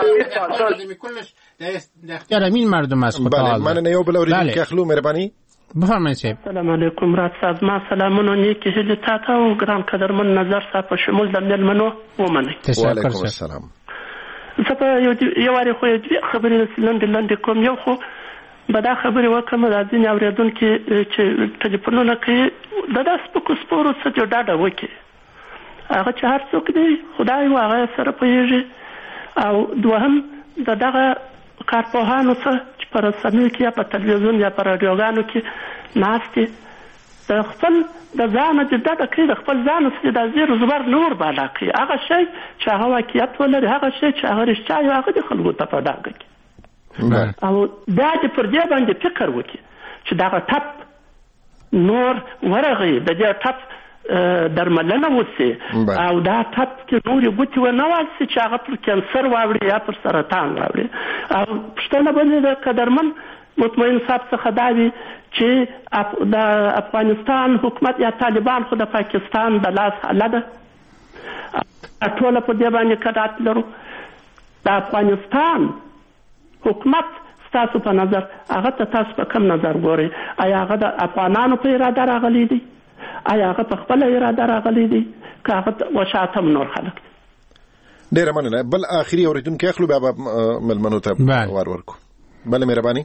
Speaker 9: در اختیار امین مردم است.
Speaker 5: بله من یو بل اوریدونکو اخلو مهرباني.
Speaker 9: بفرمایید صاحب.
Speaker 14: سلام علیکم رات صاحب ما سلامونه نیکی هیله تاته او ګران قدرمن نظر صاحب په شمول د ملمنو ومنئ.
Speaker 5: وعلیکم السلام.
Speaker 14: زه په یو واری خو خبرې لنډې کوم. یو خو به دا خبرې وکړم د ځینې اورېدونکي چې ټلیفونونه کوي د داسې سپکو سپورو څه چې ډاډه وکړي هغه چې هر څوک دی خدای و هغه سره پوهېږي. او دوهم د دغه کارپوهانو څه چې په رسنیو کې یا په تلویزیون یا په راډیوګانو کې ناست دي د خپل د ځانه چې ډډه کوي د خپل ځان څخه د زیر زبر نور بالا کوي هغه شی چې هغه واقعیت ولري هغه شی چې هغه رښتیا وي هغه د خلکو ته په ډاګه کوي. او دا چې پر دې باندې فکر وکړي چې دغه ټپ نور ورغی د دې ټپ درملنه وسي او دا ټپ کې نورې ګوتې ونه واسي چې هغه پر کینسر واوړي یا پر سرطان واوړي. او پوښتنه باندې د قدرمن مطمئن صاحب څخه دا وي چې د افغانستان حکومت یا طالبان خو د پاکستان د لاس حاله ده ټوله په دې باندې قناعت لرو. د افغانستان حکومت ستاسو په نظر هغه ته تاسو په کوم نظر ګورئ؟ آیا هغه د افغانانو په اراده راغلی دی؟ آیا هغه په خپل اراده راغلی دی که هغه وشاتم نور خلک؟
Speaker 5: ډیره مننه. بل اخري اوریدونکو اخلو بیا ملمنو ته وار ورکو. بله مهرباني.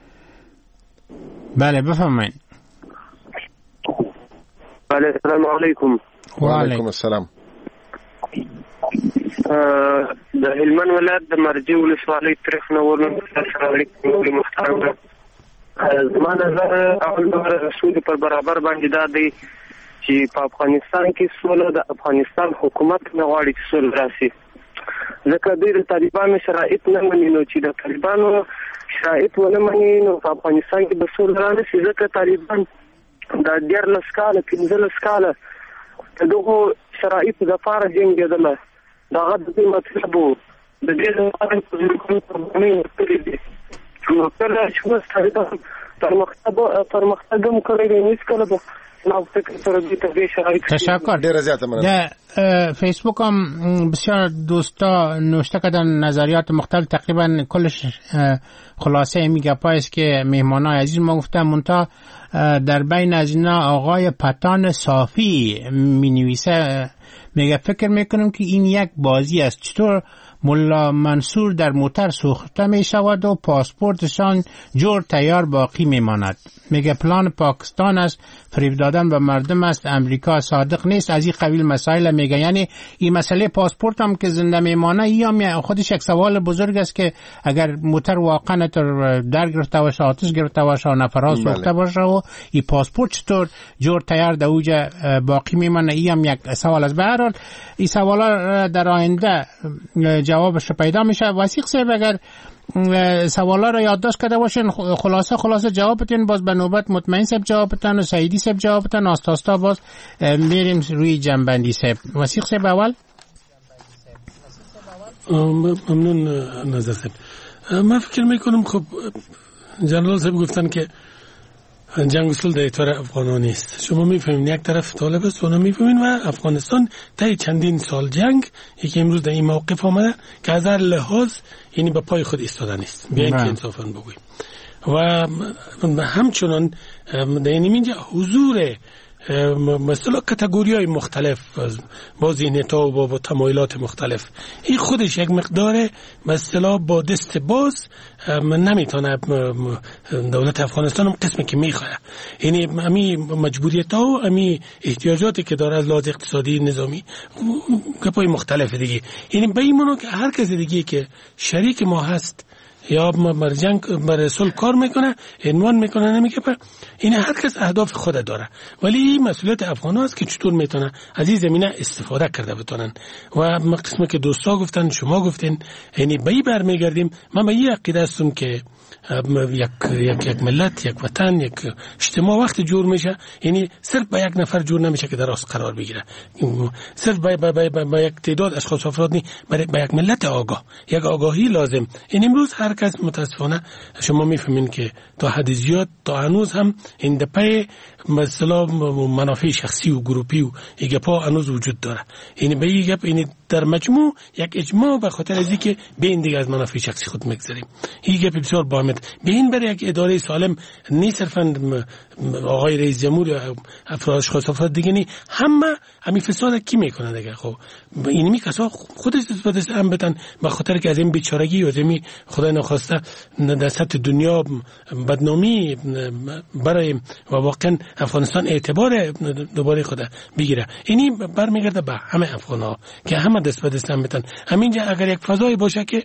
Speaker 9: بله بفرمایئ.
Speaker 15: بله السلام علیکم.
Speaker 5: وعلیکم السلام.
Speaker 15: د هلمند ولایت د مرجې ولسوالۍ تاریخ نه ورنه السلام علیکم محترم. زما نظر اول رسول پر برابر باندې دا دی چې په افغانستان کې سوله د افغانستان حکومت نه غواړي چې سوله راشي ځکه دوی د طالبانو شرایط نه مني نو چې د طالبانو شرایط ونه مني نو په افغانستان کې به سوله رانشي ځکه طالبان د 14 کاله 15 کاله د دغو شرایطو دپاره جنګېدله دغه د دې مطلب و د دې لپاره چې ځینې قربانۍ ورکړې دي نو کله چې اوس طالبان پرمختګ هم کړی دی هېڅکله به
Speaker 9: تشکر. در فیسبوک هم بسیار دوستا نوشته کردن نظریات مختلف تقریبا کلش خلاصه می گپایی است که مهمانای عزیز ما گفتن منتها در بین از اینا آقای پتان صافی می نویسه میگه فکر میکنم که این یک بازی است چطور ملا منصور در موتر سوخته می شود و پاسپورتشان جور تیار باقی می ماند. میگه پلان پاکستان است فریب دادن به مردم است امریکا صادق نیست از این قبیل مسائل میگه. یعنی این مسئله پاسپورت هم که زنده میمانه یا خودش یک سوال بزرگ است که اگر موتر واقعا در گرفته باشه آتش گرفته باشه و نفرها سوخته باشه و این پاسپورت چطور جور تیار در اوج باقی میمانه این هم یک سوال است. به هر حال این سوالا در آینده جوابش پیدا میشه. وثیق صاحب اگر سوالا رو یادداشت کرده باشین خلاصه جواب بدین، باز به نوبت مطمئن صاحب جواب بدن و سعیدی صاحب جواب بدن، آستاستا باز میریم روی جنبندی صاحب. وثیق صاحب اول.
Speaker 7: ممنون نظر صاحب. من فکر میکنم خب جنرال صاحب گفتن که جنگ اصول در اطار افغانان نیست. شما میفهمین یک طرف طالب است و اونا میفهمین و افغانستان طی چندین سال جنگ یکی امروز در این موقف آمده که از هر لحاظ یعنی به پای خود ایستاده نیست، بیاین که انصافا بگوییم. و همچنان در اینجا حضور مثلا کاتگوری‌های مختلف با ذهنیت‌ها و با تمایلات مختلف، این خودش یک مقدار مثلا با دست باز نمیتونه دولت افغانستان هم قسمی که میخواه، یعنی امی مجبوریت‌ها و امی احتیاجاتی که داره از لحاظ اقتصادی نظامی گپای مختلف دیگه، یعنی به این معنی که هر کس دیگه که شریک ما هست یا بر جنگ بر صلح کار میکنه عنوان میکنه نمیگه، این هر کس اهداف خود داره، ولی این مسئولیت افغان‌ها است که چطور میتونه از این زمینه استفاده کرده بتونن. و قسمی که دوستا گفتن شما گفتین، یعنی به این برمیگردیم. من به این عقیده هستم که یک ملت، یک وطن، یک اجتماع وقتی جور میشه، یعنی صرف با یک نفر جور نمیشه که در راست قرار بگیره، صرف با یک تعداد اشخاص افراد نی، با یک ملت آگاه، یک آگاهی لازم. این امروز هر کس متاسفانه شما میفهمین که تا حد زیاد تا هنوز هم این دپای مثلا منافع شخصی و گروپی و ایگپا هنوز وجود داره. یعنی به این گپ یعنی در مجموع یک اجماع به خاطر از اینکه به این دیگه از منافع شخصی خود میگذاریم. این گپ بسیار باهمه. به این برای یک اداره سالم نیست صرفا آقای رئیس جمهور یا افراد دیگه نی، همه فساد کی میکنه دیگه. خب اینمی کسا خودش دست هم بدن به خاطر که از این بیچارگی و از این خدای نخواسته در سطح دنیا بدنامی برای و واقعا افغانستان اعتبار دوباره خود بگیره. اینی برمیگرده به همه افغان‌ها که همه دست به دست هم بدن. همینجا اگر یک فضایی باشه که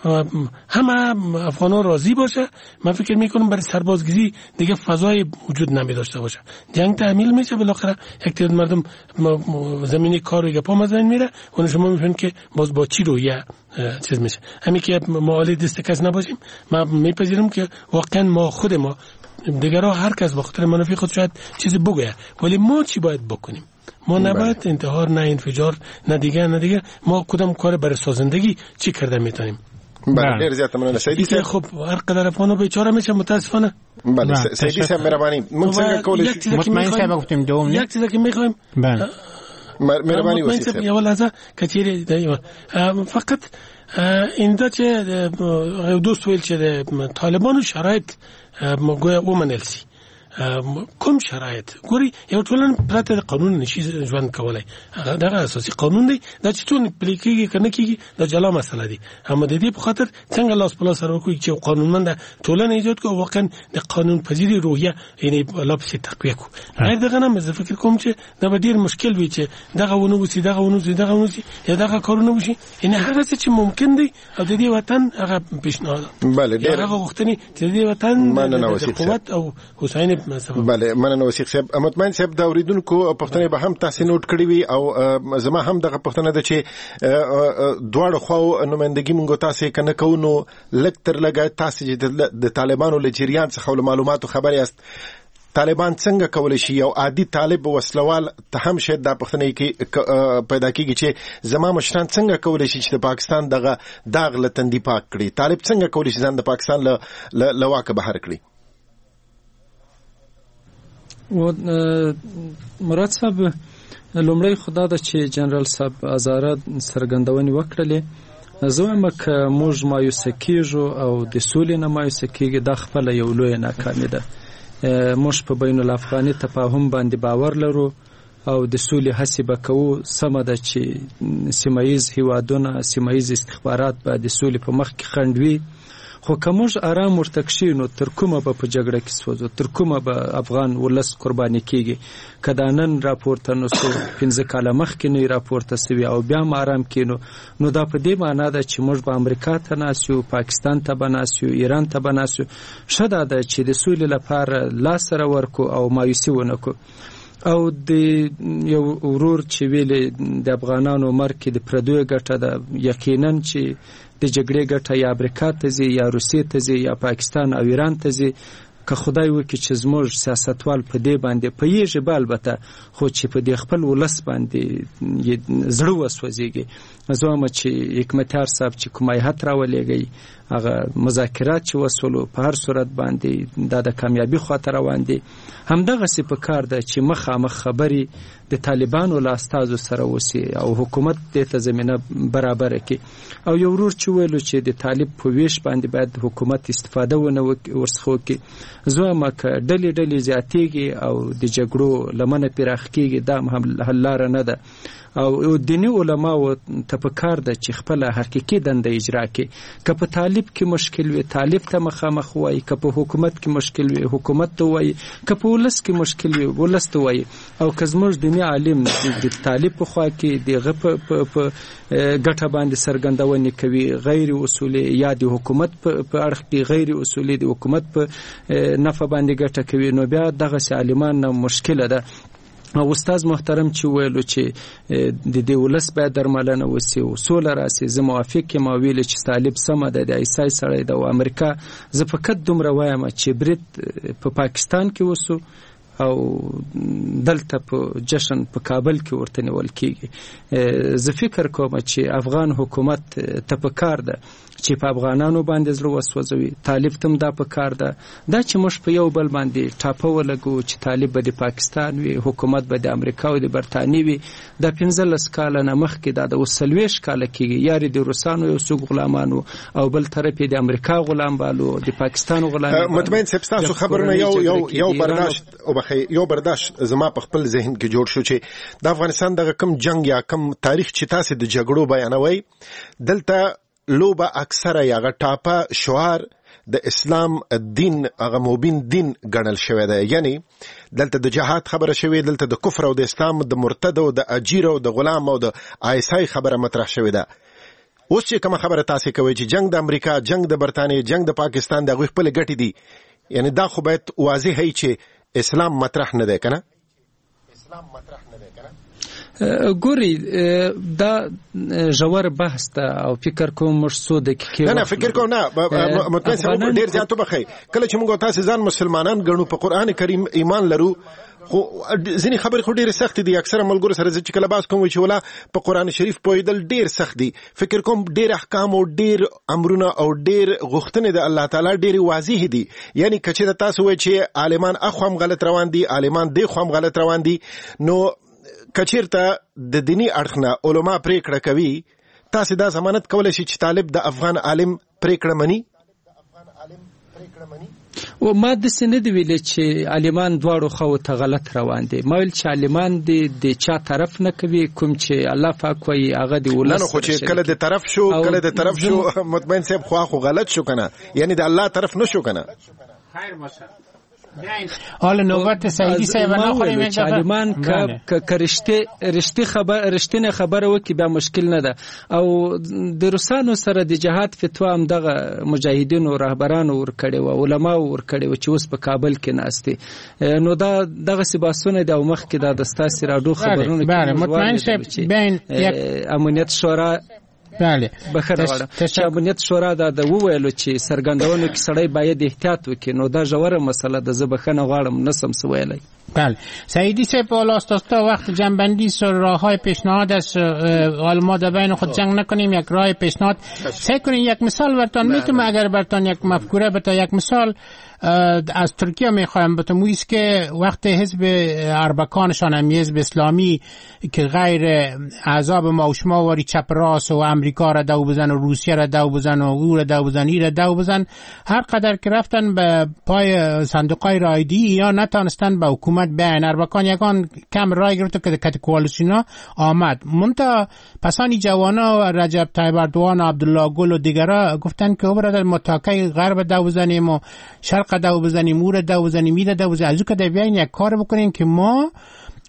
Speaker 7: همه افغان‌ها راضی باشه، من فکر میکنم برای سربازگیری دیگه فضای وجود نمی داشته باشه. جنگ تحمیل میشه، بالاخره یک تعداد مردم زمینی کار رو گپا مزین میره، اون شما میفهمید که باز با چی رویه چیز میشه. همین که معالی دست کس نباشیم، من میپذیرم که واقعا ما خود ما دیگرها هر کس با خاطر منافع خود شاید چیزی بگه، ولی ما چی باید بکنیم؟ ما نباید انتحار، نه انفجار، نه دیگه ما کدام کار برای سازندگی چی کرده میتونیم.
Speaker 5: بله زیاد ممنون سعیدی صاحب.
Speaker 7: خب هر قدر افغان‌ها بیچاره میشه متاسفانه.
Speaker 5: بله سعیدی صاحب مهربانی ممکن کولش
Speaker 9: مطمئن صاحب گفتیم دوم
Speaker 7: یک چیزی که میخوایم.
Speaker 5: بله مهربانی واسه صاحب
Speaker 7: یه لحظه کثیری فقط این دا چه دوست ویل چه طالبان و شرایط گویا ومنلسی کوم شرایط ګوري یو ټولن پرته د قانون نشي ژوند کولای. دغه اساسي قانون دی دا چې ټول پلیکيږي کنه کیږي د جلا مسله دی. هم د دې په خاطر څنګه لاس په لاس سره کوي چې قانونمند ټولن ایجاد کو واقعا د قانون پذیری روحیه یعنی لاپسې تقویه کو. غیر دغه نه مزه فکر کوم چې دا به ډیر مشکل وي چې دغه ونوسی یا دغه کارونه وشي. یعنی هغه څه چې ممکن دی او د دې وطن هغه پیشنهاد.
Speaker 5: بله ډیر
Speaker 7: هغه وختنی چې د دې وطن د قوت او حسین
Speaker 5: بله مننه وثیق صاحب. مطمئن صاحب دا اوریدونکو پښتنې به هم تاسو نوٹ کړی وي او زما هم دغه پښتنه ده چې دواړو خو نمائندګي مونږ تاسو کنه کوو لک تر لګا تاسو د طالبانو له جریان څخه معلوماتو خبري است. طالبان څنګه کولای شي یو عادي طالب وسلوال ته هم شاید د پښتنې کې پیدا کیږي چې زما مشران څنګه کولای شي چې د پاکستان دغه داغ لتندې پاک کړي؟ طالب څنګه کولای شي ځان د پاکستان له واکه بهر کړي؟
Speaker 8: و مراد صاحب لومړی خدا د چې جنرال صاحب ازاره سرګندونې وکړلې، زه وایم که موږ مایوسه کیږو او د سولې نه مایوسه کیږي، دا خپله یو لویه ناکامي ده. موږ په بین الافغاني تفاهم باندې باور لرو او د سولې هڅې به کوو. سمه ده چې سیمهییز هیوادونه، سیمهییز استخبارات به د سولې په مخ کې خنډ وي، خو که موږ آرام ورته کښېنو تر کومه به په جګړه کې سوځو، تر کومه به افغان ولس قرباني کېږي. که دا نن راپورته نه سو 15 کاله مخکې نه راپورته سوي او بیا هم آرام کېنو، نو دا په دې معنا ده چې موږ به امریکا ته ناست یو، پاکستان ته به ناست یو، ایران ته به ناست یو. ښه دا ده چې د سولې لپاره لاس سره ورکو او مایوسي ونه کړو. او د یو ورور چې ویل د افغانانو مرګ د پردوی ګټه ده، یقینا چې د جګړې ګټه یا امریکا ته ځي یا روسیې ته ځي یا پاکستان او ایران ته ځي. که خدای وکړي چې زموږ سیاستوال په دې باندې پوهېږي به البته، خو چې په دې خپل ولس باندې زړه وسوځېږي. زه وایم چې حکمتیار صاحب چې کوم هیات راولېږي، هغه مذاکرات چې وسولو په هر صورت باندې دا د کامیابی خواته روان دي. همدغسې په کار ده چې مخامخ خبرې د طالبانو له استازو سره وسي او حکومت دې ته زمینه برابره کړي. او یو ورور چې ویلو چې د طالب په ویش باندې باید حکومت استفاده ونه ورڅخه وکړي. زه وایم که ډلې ډلې زیاتېږي او د جګړو لمنه پراخ کېږي، دا هم حل لاره نه ده. او دینی علماو ته پکار ده چې خپل حقیقي دنده اجرا کړي. که په طالب کې مشکل وي طالب ته مخامخ وایي، که په حکومت کې مشکل وي حکومت ته وایي، که په ولس کې مشکل وي ولس ته وایي. او که زموږ دیني عالم د طالب په خوا کې دغه په ګټه باندې سرګندونې کوي غیر اصولي، یا د حکومت په اړخ کې غیر اصولي د حکومت په نفع باندې ګټه کوي، نو بیا دغه عالمان نه مشکله ده. او استاد محترم چې ویلو چې د دې ولس باید درملنه وسی او سوله راسي، زه موافق یم. ویل چې طالب سم ده، د عیسی سړی د امریکا. زه فقط دومره وایم چې برید په پاکستان کې وسو او دلته په جشن په کابل کې ورته نیول کېږي. زه فکر کوم چې افغان حکومت ته پکار ده چې په افغانانو باندې زړه وسوځوي. طالب تم دا پکار ده دا چې موږ په یو بل باندې ټاپه ولګو چې طالب به د پاکستان وي، حکومت به د امریکا او د برتانیې وي. دا 15 کاله نه مخکې دا د 40 کاله کېږي. یاري د روسانو یو څوک غلامانو او بل طرف د امریکا غلام بالو، د پاکستان غلام.
Speaker 5: مطمئن صاحب تاسو خبرونه یو برداشت زما په خپل ذهن کې جوړ شو چې د افغانستان دغه کم جنگ یا کم تاریخ چې تاسو د جګړو بیانوي، دلته لوبه اکثره یا ټاپه شعار د اسلام دین هغه مبین دین ګڼل شوی دی. یعنی دلته د جهاد خبره شوی، دلته د کفر او د اسلام د مرتد او د اجیر او د غلام او د عیسی خبره مطرح شوی ده. اوس چې کوم خبره تاسو کوي چې جنگ د امریکا، جنگ د برتانیې، جنگ د پاکستان د خپل ګټې دي، یعنی دا خو باید واضح هي چې اسلام مطرح نه دی کنه.
Speaker 8: ګوري دا ژور بحث ته او فکر کوم مرسو د کې
Speaker 5: نه فکر کوم نه مطمئن سره ډیر زیاتو بخي. کله چې موږ تاسو ځان مسلمانان ګڼو، په قران کریم ایمان لرو، خو ځینې خبرې خو ډېرې سختې دي. اکثره ملګرو سره چې کله باس کوم چې ولا په قران شریف پوهېدل ډېر سخت دي. فکر کوم ډېر احکام او ډېر امرونه او ډېر غوښتنې د الله تعالی ډېرې واضح دي. یعنی کچې تاسو وایي چې عالمان اخوام غلط روان دي، عالمان دی خوام غلط روان دي، نو کچیرته د دینی اړخنه علما پریکړه کوي، تاسو دا ضمانت کولای شئ چې طالب د افغان عالم پریکړه مني؟
Speaker 8: و ما د سند ویل چې عالمان دواړو خو ته غلط روان دي. ما ویل چې عالمان د چا طرف نه کوي، کوم چې الله پاک وایي هغه دی ولس.
Speaker 5: نه خو چې کله د طرف شو کله د طرف شو مطمئن صاحب خو غلط شو کنه، یعنی د الله طرف نشو کنه.
Speaker 9: خیر باشه. حالا نوبت سعیدی صاحب نه خوریم
Speaker 8: چې عالمان رښتینه خبره وکي بیا مشکل نه ده. او د روسانو سره د جهاد فتوا هم دغه مجاهدینو رهبرانو ورکړي او علماو ورکړي چې اوس په کابل کې ناشته. نو دا دغه سباسونه د مخ کې د ستاسو راډیو خبرونه
Speaker 9: کې مطمئن شي بین
Speaker 8: امنیت شورا
Speaker 9: بله
Speaker 8: بخره چې امنیت شورا دا وویلو چې سرګندونو کې سړی باید احتیاط وکړي. نو دا ژوره مسله ده، زه بخنه غواړم نسم سویلی.
Speaker 9: بله سعیدی صاحب تا وقت جنبندی راههای پیشنهاد است. حالا ما در بین خود جنگ نکنیم، یک راه پیشنهاد سعی کنیم. یک مثال براتون میتونم اگر براتون یک مفکوره بتا، یک مثال از ترکیه میخوایم بتون است که وقت حزب اربکانشان هم حزب اسلامی که غیر احزاب ما و شما واری چپ راست و امریکا را دو بزن و روسیه را دو بزن و او را دو بزن ای را دو بزن، هر قدر که رفتن به پای صندوقای رایدی یا نتانستن به حکومت بیان. اربکان یکان کم رای گرفت که کت کوالسیونا آمد. منتها پسانی جوانا و رجب طیب اردوان و عبدالله گل و دیگرها گفتن که برادر متاکای غرب دو بزنیم و شرق دو بزنیم، او را دو بزنیم، می دو بزنیم. از او که بیاین یک کار بکنیم که ما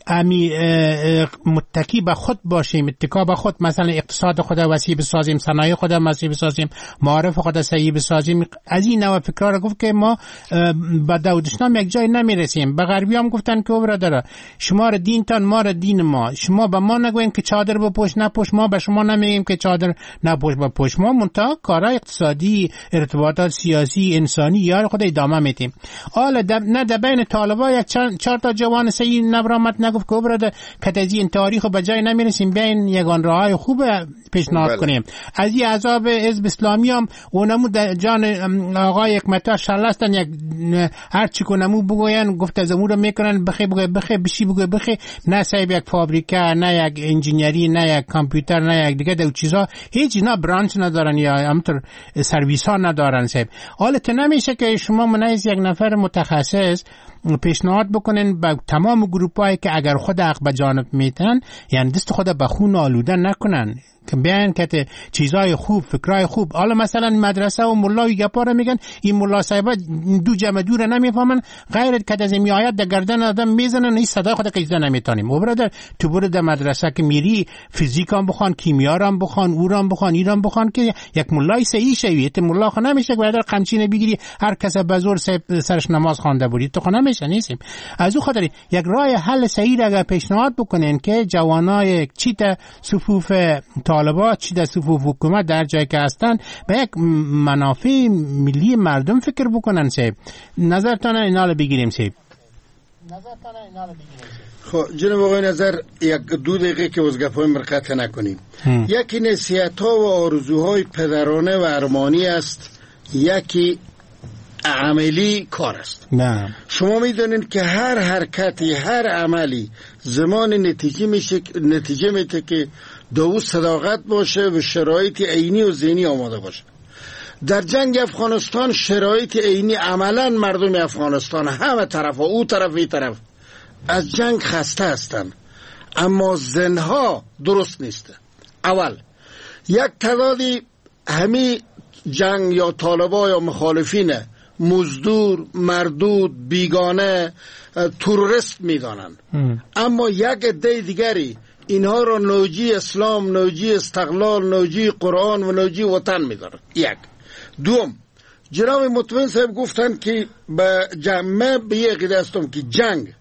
Speaker 9: متکی به خود باشیم، اتکا به خود، مثلا اقتصاد خود وسیع بسازیم، صنایع خود وسیع بسازیم، معارف خود سعی بسازیم. از این نوع فکرها رو گفت که ما با داود اسلام یک جای نمیرسیم. به غربی هم گفتن که برادر شما را دینتان، ما را دین ما، شما به ما نگوین که چادر بپوش نپوش، ما به شما نمیگیم که چادر نپوش بپوش، ما منتها کارهای اقتصادی، ارتباطات سیاسی، انسانی یار خود ادامه میدیم. حالا نه در بین طالبا یک چهار تا جوان سعی نبرامت نگفت که برادر که از این تاریخ به جای نمیرسیم، بیاین یگان راههای خوب پیشنهاد کنیم. از این عذاب حزب اسلامی هم اونمو جان آقای حکمتیار شلستن، یک هر چی کنمو بگوین گفت از امور میکنن بخی بشی بخی، نه صاحب یک فابریکه، نه یک انجینیری، نه یک کامپیوتر، نه یک دیگه دو چیزا، هیچ اینا برانچ ندارن یا همطور سرویس ها ندارن صاحب. حالا تو نمیشه که شما منیز یک نفر متخصص پیشنهاد بکنن به تمام گروپایی که اگر خود حق به جانب میتن، یعنی دست خود به خون آلوده نکنن، که بیان که چیزای خوب، فکرای خوب. حالا مثلا مدرسه و ملای گپا رو میگن، این ملا صاحبا دو جمع دور نمیفهمن، غیر که از میآید در گردن آدم میزنن، این صدای خود قیزده نمیتونیم. او برادر تو برو در مدرسه که میری، فیزیک هم بخوان، کیمیا هم بخوان، او هم بخوان، این هم بخوان، که یک ملای صحیح شوی. تو ملا خو نمیشه که برادر قمچینه بگیری هر کس به زور سرش نماز خوانده بودی، تو خو نمیشه. نیستیم از او خاطر یک راه حل صحیح اگر پیشنهاد بکنن که جوانای چی تا صفوف طالبا، چی در صفوف حکومت در جایی که هستن به یک منافع ملی مردم فکر بکنن. صاحب نظرتان اینا رو بگیریم. صاحب
Speaker 10: خب جناب آقای نظر، یک دو دقیقه که از گپای مرقطع نکنیم. یکی نصیحت ها و آرزوهای پدرانه و ارمانی است، یکی عملی کار است.
Speaker 9: نه.
Speaker 10: شما میدونید که هر حرکتی، هر عملی زمان نتیجه میده که دو صداقت باشه و شرایط عینی و ذهنی آماده باشه. در جنگ افغانستان شرایط عینی عملا مردم افغانستان همه طرف، او طرف ای طرف از جنگ خسته هستند، اما ذهنها درست نیست. اول یک تعدادی همی جنگ یا طالبا یا مخالفین مزدور، مردود، بیگانه، تروریست میدانند، اما یک عده دیگری اینها را نوجی اسلام، نوجی استقلال، نوجی قرآن و نوجی وطن میدارند. یک. دوم، جناب مطمئن صاحب گفتن که به جمعه به یک عقیده هستم که جنگ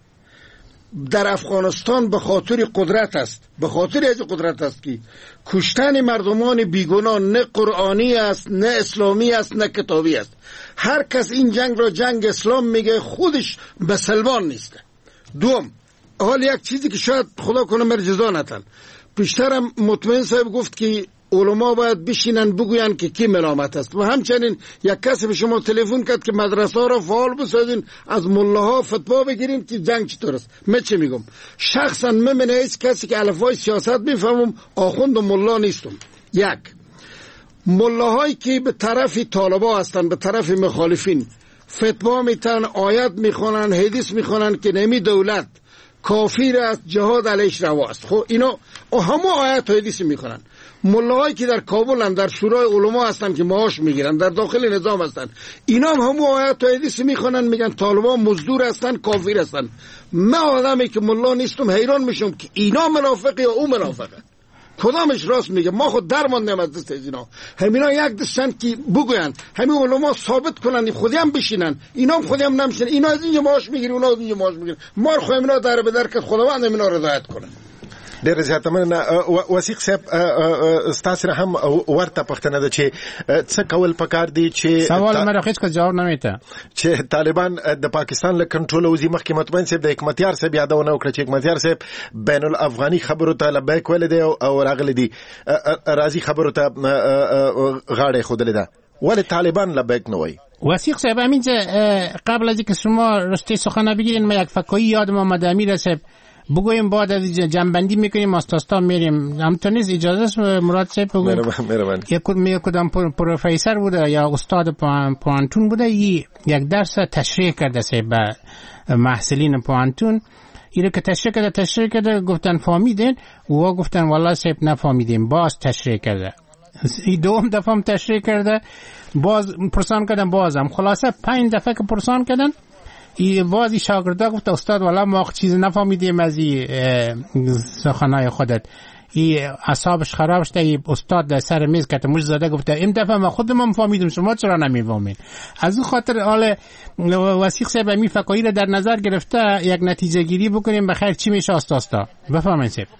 Speaker 10: در افغانستان به خاطر قدرت است، به خاطر از قدرت است که کشتن مردمان بیگناه نه قرآنی است، نه اسلامی است، نه کتابی است. هر کس این جنگ را جنگ اسلام میگه، خودش به سلمان نیست. دوم، حال یک چیزی که شاید خدا کنه مرجزا نتن، پیشترم مطمئن صاحب گفت که علما باید بشینن بگوین که کی ملامت است، و همچنین یک کسی به شما تلفن کرد که مدرسه را فعال بسازین، از ملاها فتوا بگیرین که جنگ چطور است. من چه میگم؟ شخصا من هیچ کسی که الفبای سیاست میفهمم آخوند و ملا نیستم. یک، ملاهایی که به طرف طالبا هستن، به طرف مخالفین فتوا میتن، آیت میخونن، حدیث میخونن که نمی دولت کافر است، جهاد علیش روا است. خب اینا همه آیات و حدیث میخونن. ملاهایی که در کابل هم در شورای علما هستن که معاش میگیرن، در داخل نظام هستن، اینا هم همه آیات و حدیث میخونن، میگن طالبان مزدور هستن، کافر هستن. من آدمی که ملا نیستم حیران میشم که اینا منافقه یا او منافقه، کدامش راست میگه؟ ما خود درماندیم از دست اینا. همینا یک دستن که بگوین، همین علما ثابت کنن، خودی هم بشینن، اینا هم خودی هم نمیشن، اینا از اینجا معاش میگیرن، اونا از اینجا معاش میگیرن، ما رو همینا در به در که خداوند همینا رضایت کنه.
Speaker 5: ډېر زیات مننه. وثیق صاحب، ستاسو هم ورته پوښتنه ده چې څه کول پکار دي چې
Speaker 9: سوال مې هیڅ کو جواب نه میته
Speaker 5: چې طالبان د پاکستان له کنټرول وزي. مخکې مطمئن صاحب د حکمتیار صاحب یادونه وکړه چې حکمتیار صاحب بین الافغاني خبرو ته لبیک ویل دی او راغلی دی راضي خبرو ته غاړه خودلې ده، ولې طالبان لبیک نه وایي؟
Speaker 9: وثیق صاحب، همینجا قبل از اینکه شما رشته سخن بگیرین ما یک فکایی یادم آمد. امیر صاحب بگویم بعد از جنبندی میکنیم، آستاستا میریم. همطور نیست، اجازه است مراد صاحب بگویم؟ یک کدام پروفیسر بوده یا استاد پوانتون بوده، یک درس تشریح کرده صاحب به محصلین پوانتون. اینو که تشریح کرده گفتن فهمیدین؟ و گفتن والله صاحب نفهمیدیم. باز تشریح کرده، دوم دفعه هم تشریح کرده، باز پرسان کردن، بازم خلاصه 5 دفعه که پرسان کردن این بازی شاگردا گفت استاد والا ما چیز نفهمیدیم از این سخنای خودت. این اعصابش خراب شده. این استاد در سر میز که مش زده گفته این دفعه ما خودمون فهمیدیم شما چرا نمیفهمید. از اون خاطر حال وثیق صاحب می فکایی را در نظر گرفته یک نتیجه گیری بکنیم بخیر چی میشه استاد بفهمید صاحب.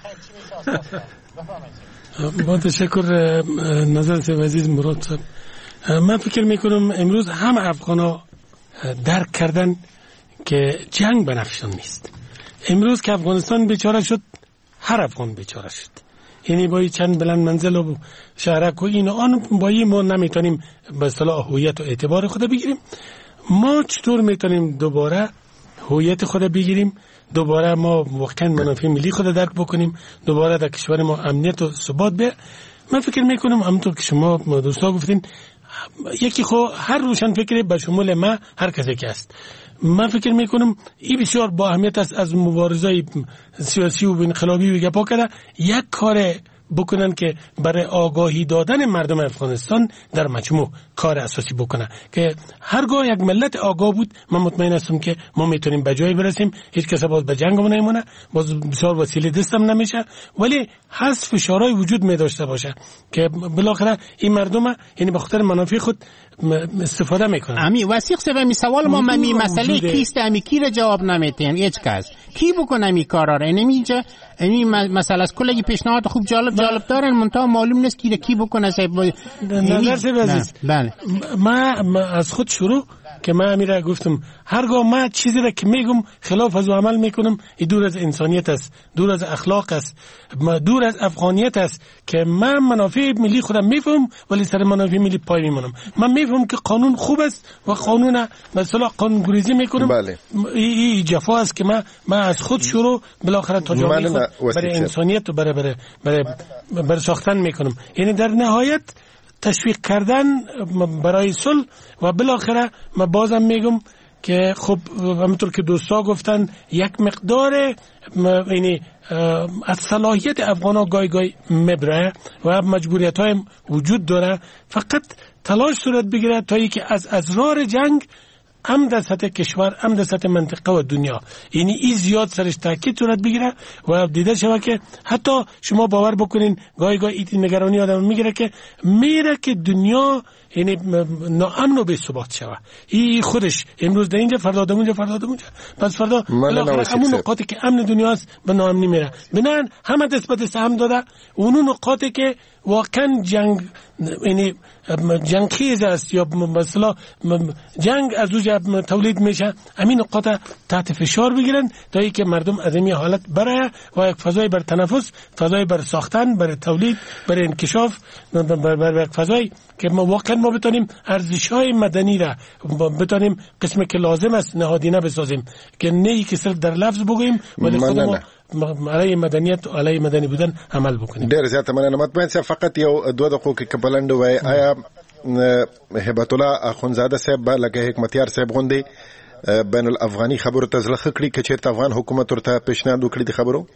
Speaker 7: با تشکر نظر صاحب عزیز مراد صاحب. من فکر میکنم امروز هم افغانا درک کردن که جنگ بنفشان نیست. امروز که افغانستان بیچاره شد هر افغان بیچاره شد. یعنی با چند بلند منزل و شهرک و این آن با این ما نمیتونیم به اصطلاح هویت و اعتبار خود بگیریم. ما چطور میتونیم دوباره هویت خود بگیریم، دوباره ما واقعا منافع ملی خود درک بکنیم، دوباره در کشور ما امنیت و ثبات بیاد. من فکر میکنم همونطور که شما دوستا گفتین یکی خو هر روشن فکری به شمول ما هر کسی که است. من فکر میکنم این بسیار با اهمیت است از مبارزه سیاسی و انقلابی و گپا کرده یک کار بکنن که برای آگاهی دادن مردم افغانستان در مجموع کار اساسی بکنن که هرگاه یک ملت آگاه بود من مطمئن هستم که ما میتونیم به جایی برسیم. هیچ کس باز به جنگ نمیمونه، باز بسیار وسیله دستم نمیشه، ولی هست فشارهای وجود می داشته باشه که بالاخره این مردم یعنی به خاطر منافع خود استفاده میکنن.
Speaker 9: امی وثیق صاحب می سوال ما ممی مسئله کیست امی کی را جواب نمیدیم. هیچ کس کی بکنه می کارا را نمیجه. این مسئله از کلی پیشنهاد خوب جالب دارن منتها معلوم نیست کی بکنه صاحب.
Speaker 7: نظر صاحب عزیز ما از خود شروع که من امیره گفتم هرگاه ما چیزی را که میگم خلاف از عمل میکنم این دور از انسانیت است، دور از اخلاق است، دور از افغانیت است که من منافع ملی خودم میفهم ولی سر منافع ملی پای میمونم. من میفهم که قانون خوب است و قانون مثلا قانون گریزی میکنم.
Speaker 5: بله.
Speaker 7: این جفا است که من از خود شروع بالاخره تا جامعه خود برای انسانیت و برای ساختن میکنم. یعنی در نهایت تشویق کردن برای صلح و بالاخره من بازم میگم که خب همونطور که دوستا گفتن یک مقدار یعنی از صلاحیت افغانا گای مبره و مجبوریت های وجود داره. فقط تلاش صورت بگیره تا ای که از ازرار جنگ هم در سطح کشور هم در سطح منطقه و دنیا یعنی این زیاد سرش تاکید صورت بگیره و دیده شود که حتی شما باور بکنین گاهی این نگرانی آدم میگیره که میره که دنیا یعنی ناامن و بی ثبات شود. این خودش امروز در اینجا فردا در اونجا پس فردا بالاخره همون نقاطی که امن دنیا است به ناامنی میره. بنابراین همه دست به دست هم داده اون نقاطی که واقعا جنگ یعنی جنگ خیز است یا مثلا جنگ از اونجا تولید میشه همین نقاط تحت فشار بگیرن تا ای که مردم از این حالت برای و یک فضای بر تنفس، فضای بر ساختن، بر تولید، بر انکشاف، بر یک فضای که ما واقعا ما بتونیم ارزش‌های مدنی را بتونیم قسمی که لازم است نهادینه بسازیم که نه ای که صرف در لفظ بگوییم ولی خودمون علیه مدنیت و علیه مدنی بودن عمل بکنیم.
Speaker 5: ډیر زیات مننه. مطمئن څه فقط یو دوه دقیقو کې کبلند وای آیا هبت الله اخونزاده صاحب لکه حکمتیار صاحب غوندي بین الافغانی خبرو ته ځلخه کړی چې چیرته افغان حکومت ورته پیشنهاد وکړي د خبرو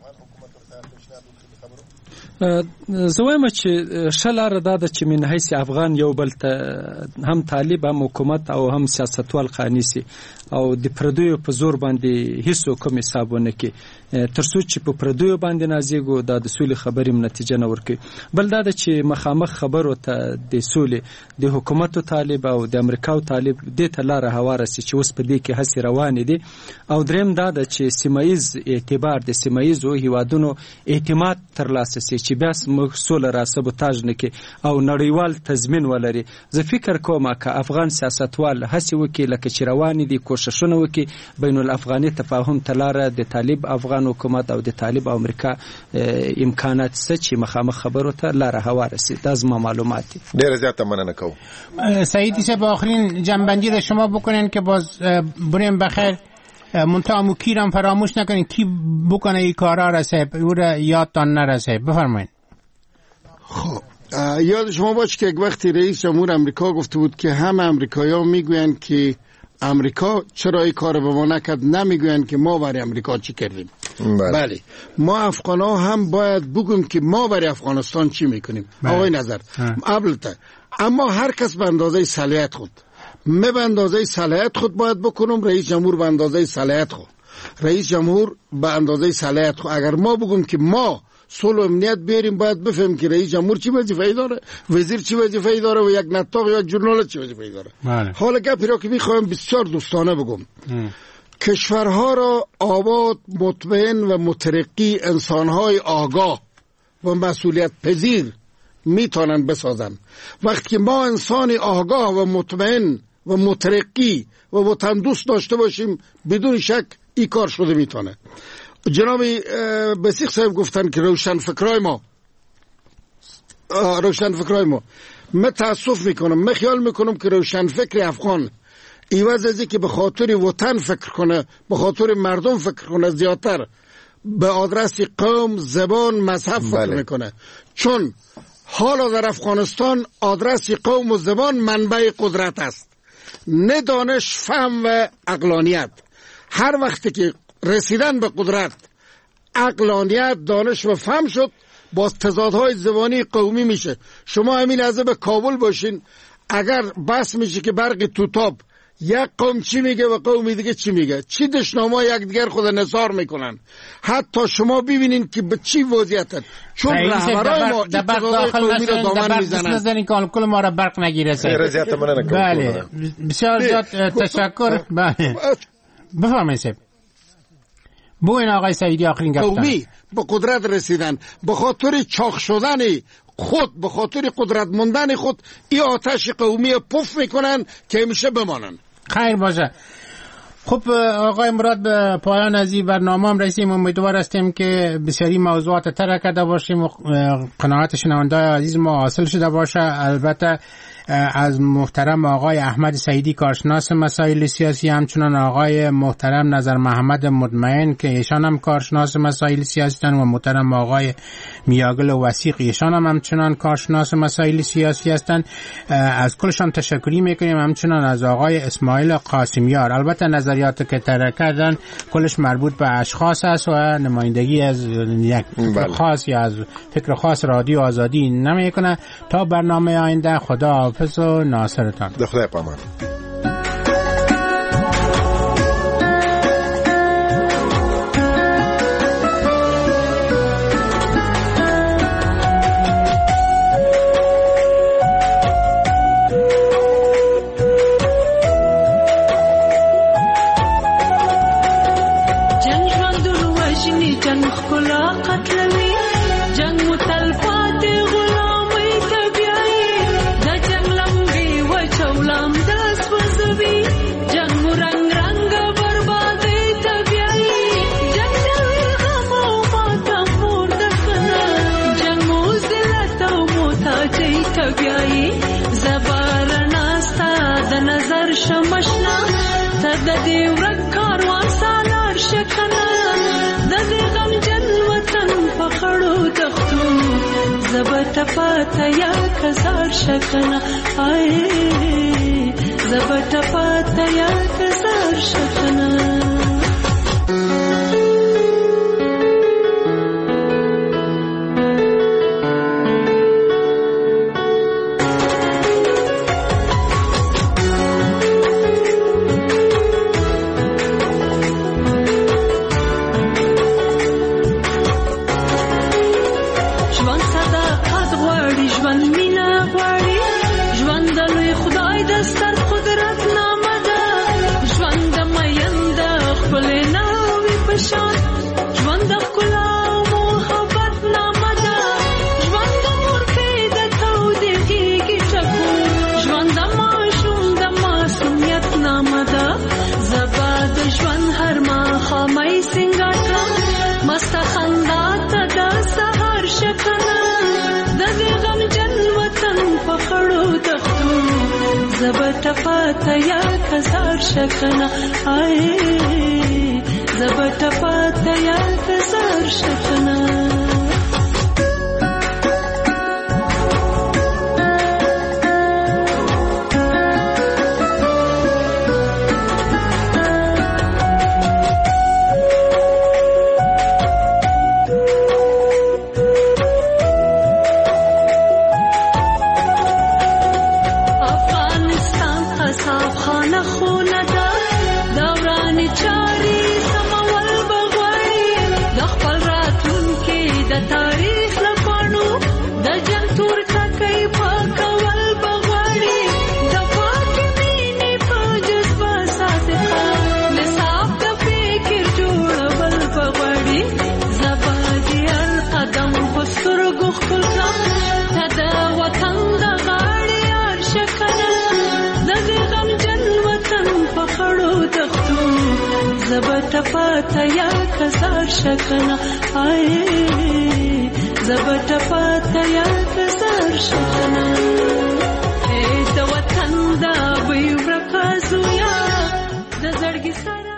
Speaker 8: زوایم چې شلاره دا چې من حیث افغان یو بل ته هم طالب هم حکومت او هم سیاستوال قانیسي او د پردیو په زور باندې هیڅ کوم حسابونه کې ترڅو چې په پردیو باندې نازیګو د سولې خبرې نتیجه نه ورکړي. بل دا چې مخامخ خبرو ته د سولې د حکومت طالب او د امریکا طالب د تلاره هواره چې اوس په دې کې هڅې روانې دي او دریم دا چې سیمایز اعتبار د سیمایز او هیوادونو اعتماد ترلاسه شي چې بیا موږ سوله را سبوتاژ نه کې او نړیوال تضمین ولري. زه فکر کوم که افغان سیاستوال هڅې وکړي لکه چې روانې دي کوششونه وکړي بین الافغاني تفاهم تلاره د طالب افغان حکومت او د طالب او امریکا امکانات څه چې مخامخ خبرو ته لاره هواره سي. دا زما معلومات دي.
Speaker 5: ډیره زیاته مننه کوم.
Speaker 9: سعید صاحب آخرین جنبندی را شما بکنین که باز بریم بخیر منتها مو کیرم فراموش نکنین کی بکنه این کارا را صاحب او را یادتان نرسه. بفرمایید.
Speaker 10: خب یاد شما باشه که یک وقتی رئیس جمهور امریکا گفته بود که همه امریکایی‌ها میگویند که امریکا چرا این کار به ما نکرد، نمیگویند که ما برای امریکا چی کردیم. بله ما افغان‌ها هم باید بگویم که ما برای افغانستان چی میکنیم. آقای نظر اما هر کس به اندازه صلاحیت خود من به اندازه صلاحیت خود باید بکنم، رئیس جمهور به اندازه صلاحیت خود. رئیس جمهور به اندازه صلاحیت خود. اگر ما بگیم که ما صلح و امنیت بیاریم، باید بفهمیم که رئیس جمهور چی وظیفه‌ای داره، وزیر چی وظیفه‌ای داره و یک نطاق یا ژورنالیست چی وظیفه‌ای داره. حالا گپی را که می‌خوایم بسیار دوستانه بگم، کشورها را آباد، مطمئن و مترقی انسان‌های آگاه و مسئولیت پذیر میتونن بسازن. وقتی که ما انسان آگاه و مطمئن و مترقی و وطن دوست داشته باشیم، بدون شک این کار شده میتونه. جناب بسیق صاحب گفتن که روشن فکرای ما من تاسف میکنم، من خیال میکنم که روشن فکر افغان ایواز ازی که به خاطر وطن فکر کنه، به خاطر مردم فکر کنه، زیادتر به آدرس قوم، زبان، مذهب فکر میکنه. چون حالا در افغانستان آدرس قوم و زبان منبع قدرت است، نه دانش، فهم و عقلانیت. هر وقتی که رسیدن به قدرت عقلانیت، دانش و فهم شد، باز تضادهای زبانی قومی میشه. شما همین لحظه به کابل باشین، اگر بس میشه که برق توتاب یک قوم چی میگه و قومی دیگه چی میگه، چی دشنامه یک دیگر خود نثار میکنن، حتی شما ببینین که به چی وضعیتن، چون رهبرای ما اتفاقای قومی رو دامن میزنن.
Speaker 9: کل ما را برق نگیره. بله بسیار زیاد تشکر. بله بفرمایید. بو این آقای سعیدی آخرین گفتن
Speaker 10: قومی به قدرت رسیدن به خاطر چاق شدن خود، به خاطر قدرت موندن خود، این آتش قومی پف میکنن که همیشه بمانن.
Speaker 9: خیر باشه. خب آقای مراد، به پایان از این برنامه هم رسیدیم. امیدوار هستیم که بسیاری موضوعات طرح کرده باشیم و قناعت شنوندگان عزیز ما حاصل شده باشه. البته از محترم آقای احمد سعیدی کارشناس مسائل سیاسی، همچنان آقای محترم نظر محمد مطمئن که ایشان هم کارشناس مسائل سیاسی هستند و محترم آقای میاگل وثیق ایشان هم همچنان کارشناس مسائل سیاسی هستند، از کلشان تشکری میکنیم. همچنان از آقای اسماعیل قاسمیار. البته نظریات که طرح کردن کلش مربوط به اشخاص است و نمایندگی از یک خاص یا از فکر خاص رادیو آزادی نمیکنه. تا برنامه آینده، خدا حافظ و ناصرتان.
Speaker 5: خدای پامان.
Speaker 16: پاتیا کزار شکنا آی زبط پاتیا کزار شکنا. زبط پاتیا کزار شکنا آی زبط پاتیا کزار شکنا. زبټ پاته یا کزار شکنه آی زبټ پاته یا کزار شکنه اے د وطن دا وی ورکازو یا د زړګي سره